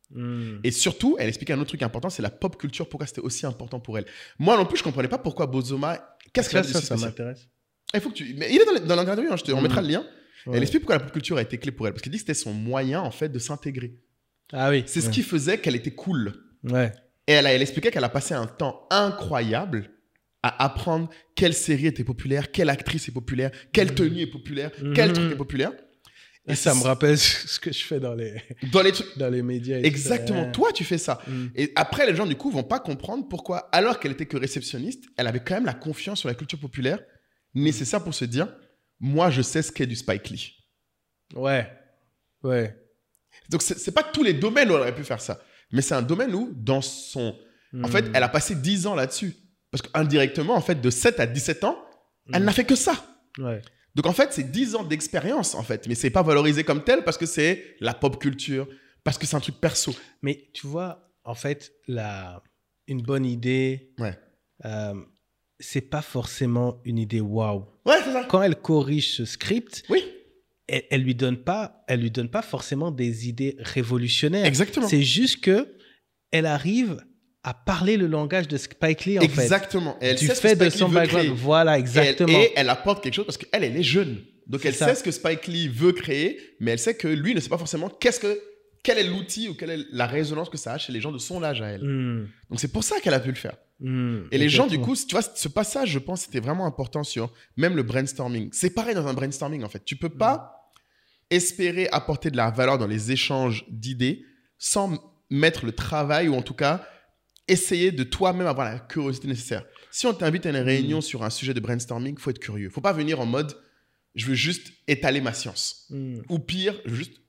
Et surtout, elle expliquait un autre truc important, c'est la pop culture, pourquoi c'était aussi important pour elle. Moi non plus, je ne comprenais pas pourquoi Bozoma... Qu'est-ce qu'elle a de si spécial ? Ça m'intéresse. Il faut que mais il est dans l'interview, hein, on mettra le lien. Ouais. Elle explique pourquoi la pop culture a été clé pour elle. Parce qu'elle dit que c'était son moyen, en fait, de s'intégrer. Ah oui. C'est ce qui faisait qu'elle était cool. Ouais. Et elle expliquait qu'elle a passé un temps incroyable à apprendre quelle série était populaire, quelle actrice est populaire, quelle tenue est populaire, quel truc est populaire. Et ça me rappelle ce que je fais dans les médias. Exactement. Toi, tu fais ça. Et après, les gens, du coup, vont pas comprendre pourquoi, alors qu'elle était que réceptionniste, elle avait quand même la confiance sur la culture populaire nécessaire pour se dire, moi, je sais ce qu'est du Spike Lee. Ouais. Donc, c'est pas tous les domaines où elle aurait pu faire ça. Mais c'est un domaine où, dans son... En fait, elle a passé 10 ans là-dessus. Parce qu'indirectement, en fait, de 7 à 17 ans, elle n'a fait que ça. Ouais. Donc, en fait, c'est 10 ans d'expérience, en fait. Mais c'est pas valorisé comme tel parce que c'est la pop culture, parce que c'est un truc perso. Mais tu vois, en fait, une bonne idée, c'est pas forcément une idée waouh. Ouais, c'est ça. Quand elle corrige ce script, oui. elle lui donne pas forcément des idées révolutionnaires. Exactement. C'est juste que elle arrive à parler le langage de Spike Lee, en fait. Exactement. Et elle du sait fait ce que de Spike son Lee veut background. créer. Voilà, exactement. Et elle apporte quelque chose parce qu'elle est jeune. Donc, elle sait ce que Spike Lee veut créer, mais elle sait que lui ne sait pas forcément quel est l'outil ou quelle est la résonance que ça a chez les gens de son âge à elle. Donc, c'est pour ça qu'elle a pu le faire. Et les gens, du coup, tu vois, ce passage, je pense, c'était vraiment important sur même le brainstorming. C'est pareil dans un brainstorming, en fait. Tu peux pas espérer apporter de la valeur dans les échanges d'idées sans mettre le travail ou en tout cas essayer de toi-même avoir la curiosité nécessaire. Si on t'invite à une réunion sur un sujet de brainstorming, il faut être curieux. Il ne faut pas venir en mode « je veux juste étaler ma science ». Ou pire, je veux juste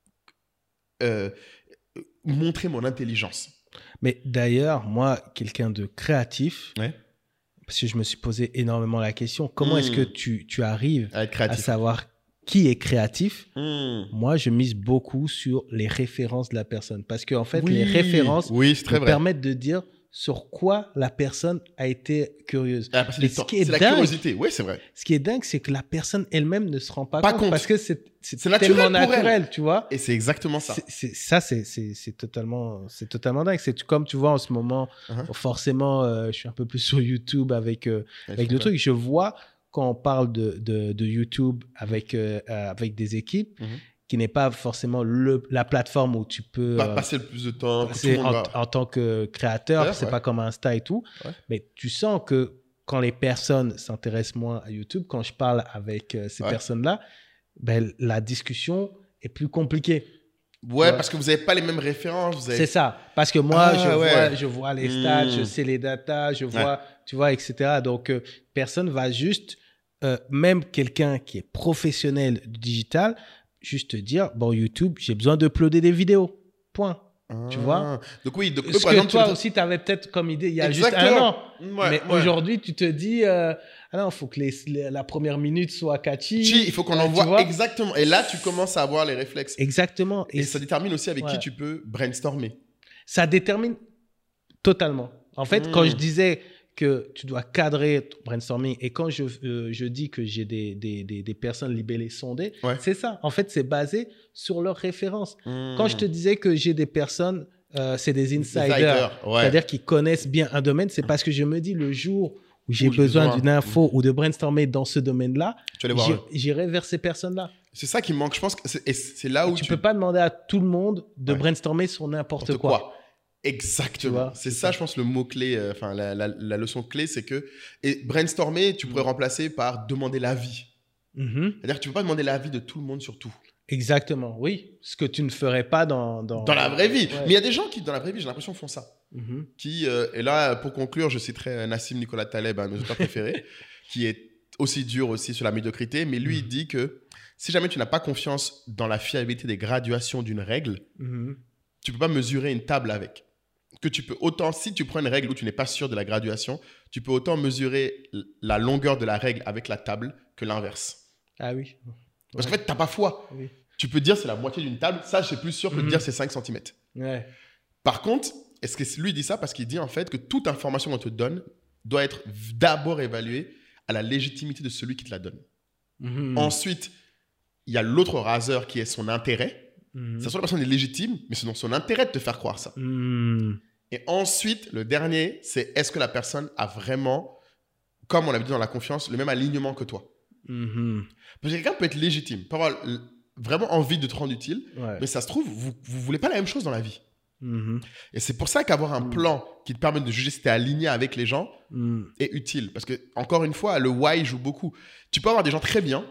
montrer mon intelligence. Mais d'ailleurs, moi, quelqu'un de créatif, parce que je me suis posé énormément la question, comment est-ce que tu arrives à savoir qui est créatif? Moi, je mise beaucoup sur les références de la personne. Parce qu'en fait, les références me permettent de dire sur quoi la personne a été curieuse. C'est la curiosité. Oui, c'est vrai. Ce qui est dingue, c'est que la personne elle-même ne se rend pas compte. Parce que c'est tellement naturel, tu vois. Et c'est exactement ça. C'est totalement dingue. C'est comme tu vois en ce moment, forcément, je suis un peu plus sur YouTube avec le truc. Je vois quand on parle de YouTube avec des équipes, qui n'est pas forcément la plateforme où tu peux passer le plus de temps en tant que créateur, c'est pas comme Insta et tout, mais tu sens que quand les personnes s'intéressent moins à YouTube, quand je parle avec ces personnes-là, ben, la discussion est plus compliquée. Ouais, parce que vous n'avez pas les mêmes références. C'est ça. Parce que moi, je vois les stats, je sais les datas, je vois, tu vois, etc. Donc, personne va juste même quelqu'un qui est professionnel du digital, juste te dire, bon, YouTube, j'ai besoin d'uploader des vidéos. Point. Tu vois? Donc oui, donc, ce par que exemple, toi aussi, tu avais peut-être comme idée il y a Exactement. juste un an. Ouais, mais ouais. aujourd'hui, tu te dis, il faut que la première minute soit catchy. Il faut qu'on envoie exactement. Et là, tu commences à avoir les réflexes. Exactement. Et ça détermine aussi avec qui tu peux brainstormer. Ça détermine totalement. En fait, quand je disais que tu dois cadrer ton brainstorming et quand je dis que j'ai des personnes libellées sondées, c'est ça. En fait, c'est basé sur leurs références. Quand je te disais que j'ai des personnes, c'est des insiders, c'est-à-dire qu'ils connaissent bien un domaine, c'est parce que je me dis le jour où j'ai besoin d'une info ou de brainstormer dans ce domaine-là, j'irai vers ces personnes-là. C'est ça qui me manque. Je pense que c'est là où tu peux pas demander à tout le monde de brainstormer sur n'importe quoi. Exactement. C'est ça, je pense, le mot-clé, enfin, la leçon clé, c'est que brainstormer, tu pourrais remplacer par demander l'avis. C'est-à-dire que tu ne peux pas demander l'avis de tout le monde sur tout. Exactement, oui. Ce que tu ne ferais pas dans la vraie vie. Ouais. Mais il y a des gens qui, dans la vraie vie, j'ai l'impression, font ça. Et là, pour conclure, je citerai Nassim Nicolas Taleb, un de nos auteurs préférés, qui est aussi dur aussi sur la médiocrité. Mais lui, il dit que si jamais tu n'as pas confiance dans la fiabilité des graduations d'une règle, tu ne peux pas mesurer une table avec. Que tu peux autant, si tu prends une règle où tu n'es pas sûr de la graduation, tu peux autant mesurer la longueur de la règle avec la table que l'inverse. Ah oui. Parce qu'en fait, tu n'as pas foi. Oui. Tu peux dire c'est la moitié d'une table, ça, c'est plus sûr que de dire c'est 5 cm. Ouais. Par contre, est-ce que lui dit ça parce qu'il dit en fait que toute information qu'on te donne doit être d'abord évaluée à la légitimité de celui qui te la donne. Ensuite, il y a l'autre raseur qui est son intérêt. Ça soit la personne est légitime, mais c'est dans son intérêt de te faire croire ça. Et ensuite, le dernier, c'est est-ce que la personne a vraiment, comme on l'a dit dans la confiance, le même alignement que toi. Parce que quelqu'un peut être légitime, peut avoir vraiment envie de te rendre utile, mais ça se trouve, vous ne voulez pas la même chose dans la vie. Et c'est pour ça qu'avoir un plan qui te permet de juger si tu es aligné avec les gens est utile. Parce que, encore une fois, le why joue beaucoup. Tu peux avoir des gens très bien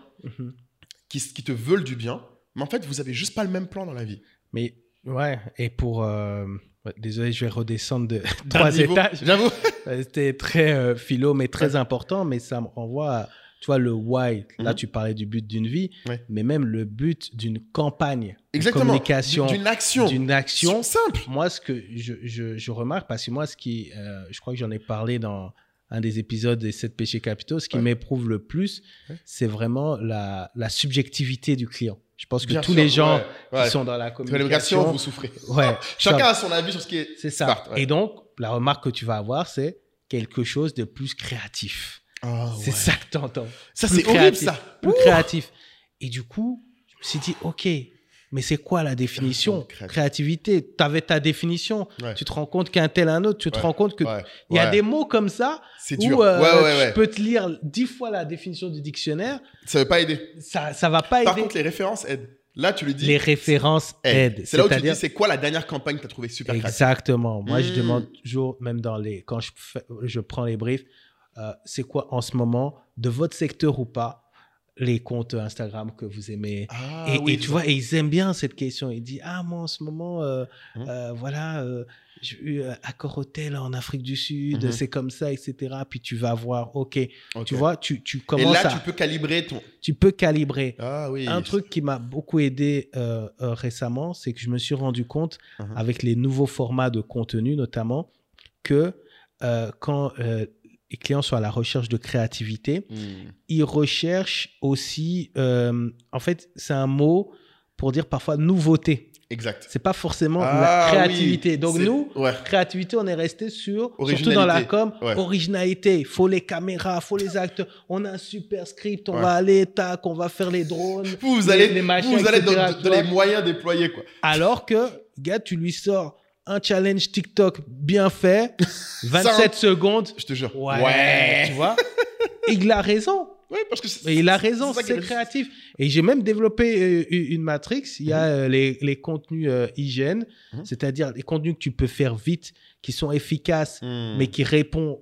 qui te veulent du bien, mais en fait, vous n'avez juste pas le même plan dans la vie. Mais ouais, et pour... désolé, je vais redescendre de 3 étages. J'avoue. C'était très philo, mais très important, mais ça me renvoie à, tu vois, le why. Là, tu parlais du but d'une vie, mais même le but d'une campagne. Exactement. De communication. D'une action. D'une action. Simple. Moi, ce que je remarque, parce que moi, je crois que j'en ai parlé dans un des épisodes des 7 péchés capitaux, ce qui m'éprouve le plus, c'est vraiment la subjectivité du client. Je pense que tous les gens qui sont dans la communication, vous souffrez. Ouais. Chacun a son avis sur ce qui est c'est ça. smart. Et donc, la remarque que tu vas avoir, c'est quelque chose de plus créatif. C'est ça que tu entends. Ça, c'est horrible, ça. Plus créatif. Et du coup, je me suis dit, OK, mais c'est quoi la définition? Créativité. Tu avais ta définition. Tu te rends compte qu'un tel, un autre. Tu te rends compte qu'il y a des mots comme ça où tu peux te lire 10 fois la définition du dictionnaire. Ça ne veut pas aider. Ça va pas aider. Par contre, les références aident. Là, tu lui dis. Les références aident. C'est là où tu dis, c'est quoi la dernière campagne que tu as trouvée super créative? Exactement. Moi, je demande toujours, même quand je prends les briefs, c'est quoi en ce moment, de votre secteur ou pas, les comptes Instagram que vous aimez. Et tu vois, et ils aiment bien cette question. Ils disent, moi en ce moment, j'ai eu Accor Hotel en Afrique du Sud, c'est comme ça, etc. Puis tu vas voir, OK. Tu vois, tu commences à... Et là, tu peux calibrer ton... Tu peux calibrer. Oui. Un truc qui m'a beaucoup aidé récemment, c'est que je me suis rendu compte, avec les nouveaux formats de contenu notamment, que quand... les clients sont à la recherche de créativité, ils recherchent aussi, en fait, c'est un mot pour dire parfois nouveauté. Exact. C'est pas forcément la créativité. Oui, Donc nous, créativité, on est resté sur, surtout dans la com, originalité. Il faut les caméras, il faut les acteurs. On a un super script, on va aller, on va faire les drones, vous allez dans les moyens déployés, quoi. Alors que, gars, tu lui sors un challenge TikTok bien fait, 27 secondes. Je te jure. Ouais. Tu vois? Et il a raison. Oui, parce que il a raison, c'est créatif. Et j'ai même développé une matrix. Il y a les contenus hygiène, c'est-à-dire les contenus que tu peux faire vite, qui sont efficaces, mais qui répondent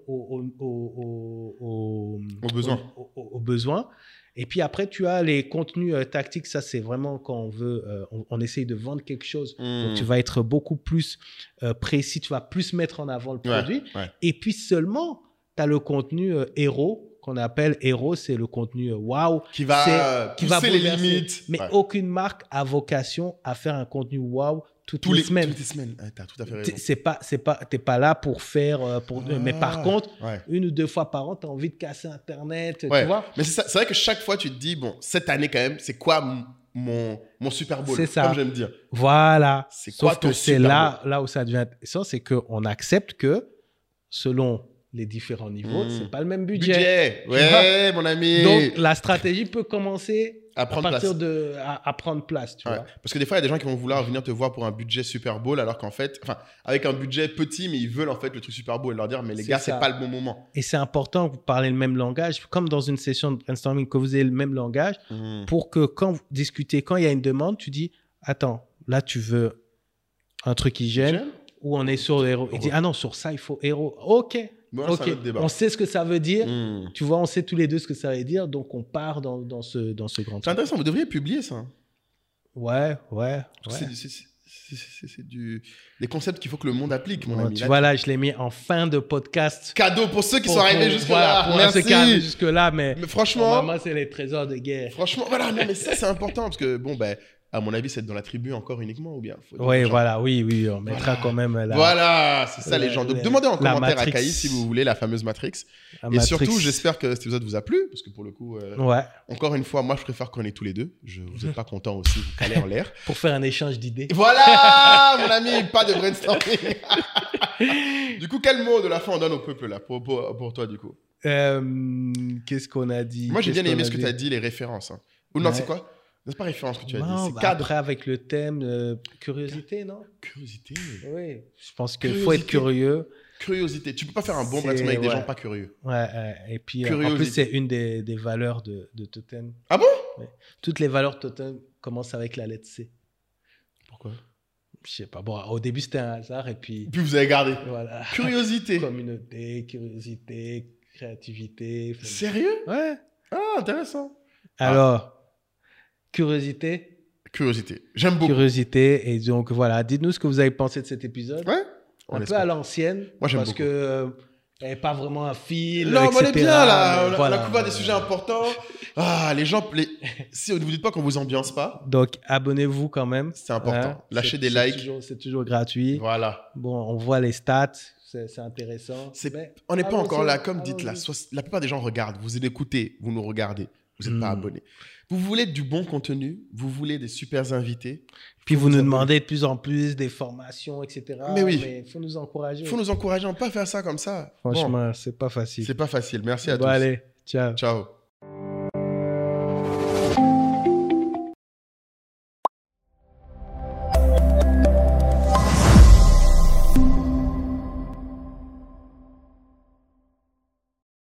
aux besoins. Et puis après, tu as les contenus tactiques. Ça, c'est vraiment quand on veut, on essaye de vendre quelque chose. Donc, tu vas être beaucoup plus précis. Tu vas plus mettre en avant le produit. Et puis seulement, tu as le contenu héros. qu'on appelle héros, c'est le contenu wow. Qui va pousser les limites. Mais aucune marque a vocation à faire un contenu wow toutes les semaines. Toutes les semaines. T'as tout à fait raison. T'es pas là pour faire... mais par contre, ouais. 1 ou 2 fois par an, tu as envie de casser Internet, ouais. tu vois. Mais c'est vrai que chaque fois, tu te dis, bon, cette année quand même, c'est quoi mon Super Bowl? C'est ça. Comme j'aime dire. Voilà. C'est quoi ton c'est Super Bowl? là où ça devient intéressant, c'est qu'on accepte que selon les différents niveaux, c'est pas le même budget. Ouais, mon ami. Donc, la stratégie peut commencer à prendre place, tu vois. Parce que des fois, il y a des gens qui vont vouloir venir te voir pour un budget Super Bowl, alors qu'en fait, avec un budget petit, mais ils veulent en fait le truc Super Bowl et leur dire, mais les gars, c'est pas le bon moment. Et c'est important que vous parlez le même langage, comme dans une session de brainstorming, que vous ayez le même langage, pour que quand vous discutez, quand il y a une demande, tu dis, attends, là, tu veux un truc hygiène ou on est sur héros. Il dit, ah non, sur ça, il faut héros. Ok. Bon, ok, on sait ce que ça veut dire. Tu vois, on sait tous les deux ce que ça veut dire. Donc, on part dans ce grand truc. C'est intéressant. Vous devriez publier ça. Ouais. C'est des concepts qu'il faut que le monde applique, mon ami. Tu vois, là, je l'ai mis en fin de podcast. Cadeau pour ceux qui sont arrivés jusque-là. Merci. Ceux qui arrivent jusque-là, mais franchement... Moi, c'est les trésors de guerre. Franchement, voilà. Non, mais ça, c'est important parce que, bon, ben... À mon avis, c'est dans la tribu encore uniquement ou bien oui, voilà, oui, on mettra quand même la... Voilà, c'est ça les gens. Donc, demandez en commentaire à Caïs si vous voulez la fameuse Matrix. Et surtout, j'espère que cet épisode vous a plu parce que pour le coup, encore une fois, moi, je préfère qu'on est tous les deux. Vous n'êtes pas content aussi, vous calez en l'air. Pour faire un échange d'idées. Voilà, mon ami, pas de brainstorming. Du coup, quel mot de la fin on donne au peuple là pour toi, du coup Qu'est-ce qu'on a dit? Moi, j'ai bien aimé ce que tu as dit, les références. Ou non, c'est quoi? C'est pas référence que tu as dit, c'est cadre. Après, avec le thème curiosité, non? Curiosité. Oui, je pense qu'il faut être curieux. Curiosité. Tu peux pas faire un bon brainstorming avec des gens pas curieux. Ouais, et puis en plus, c'est une des valeurs de Totem. Ah bon? Ouais. Toutes les valeurs de Totem commencent avec la lettre C. Pourquoi? Je sais pas. Bon, au début, c'était un hasard et puis... Puis vous avez gardé. Voilà. Curiosité. Communauté, curiosité, créativité. Sérieux? Ouais. Ah, intéressant. Alors... Curiosité. J'aime beaucoup. Curiosité. Et donc, voilà. Dites-nous ce que vous avez pensé de cet épisode. Ouais. Un peu à l'ancienne. Moi, j'aime parce beaucoup. Que il n'y avait pas vraiment un fil. Non, etc. on est bien là. On voilà. a couvert des sujets importants. Ah, les gens, si vous ne dites pas qu'on vous ambiance pas. Donc, abonnez-vous quand même. C'est important. Lâchez des likes. C'est toujours gratuit. Voilà. Bon, on voit les stats. C'est intéressant. On n'est pas encore là. Comme dites là, la plupart des gens regardent. Vous écoutez, vous nous regardez. Vous n'êtes pas abonnés. Vous voulez du bon contenu, vous voulez des super invités. Puis vous nous demandez de plus en plus des formations, etc. Mais oui. Mais il faut nous encourager. Il faut nous encourager, on ne peut pas faire ça comme ça. Franchement, c'est pas facile. C'est pas facile. Merci à tous. Allez, ciao. Ciao.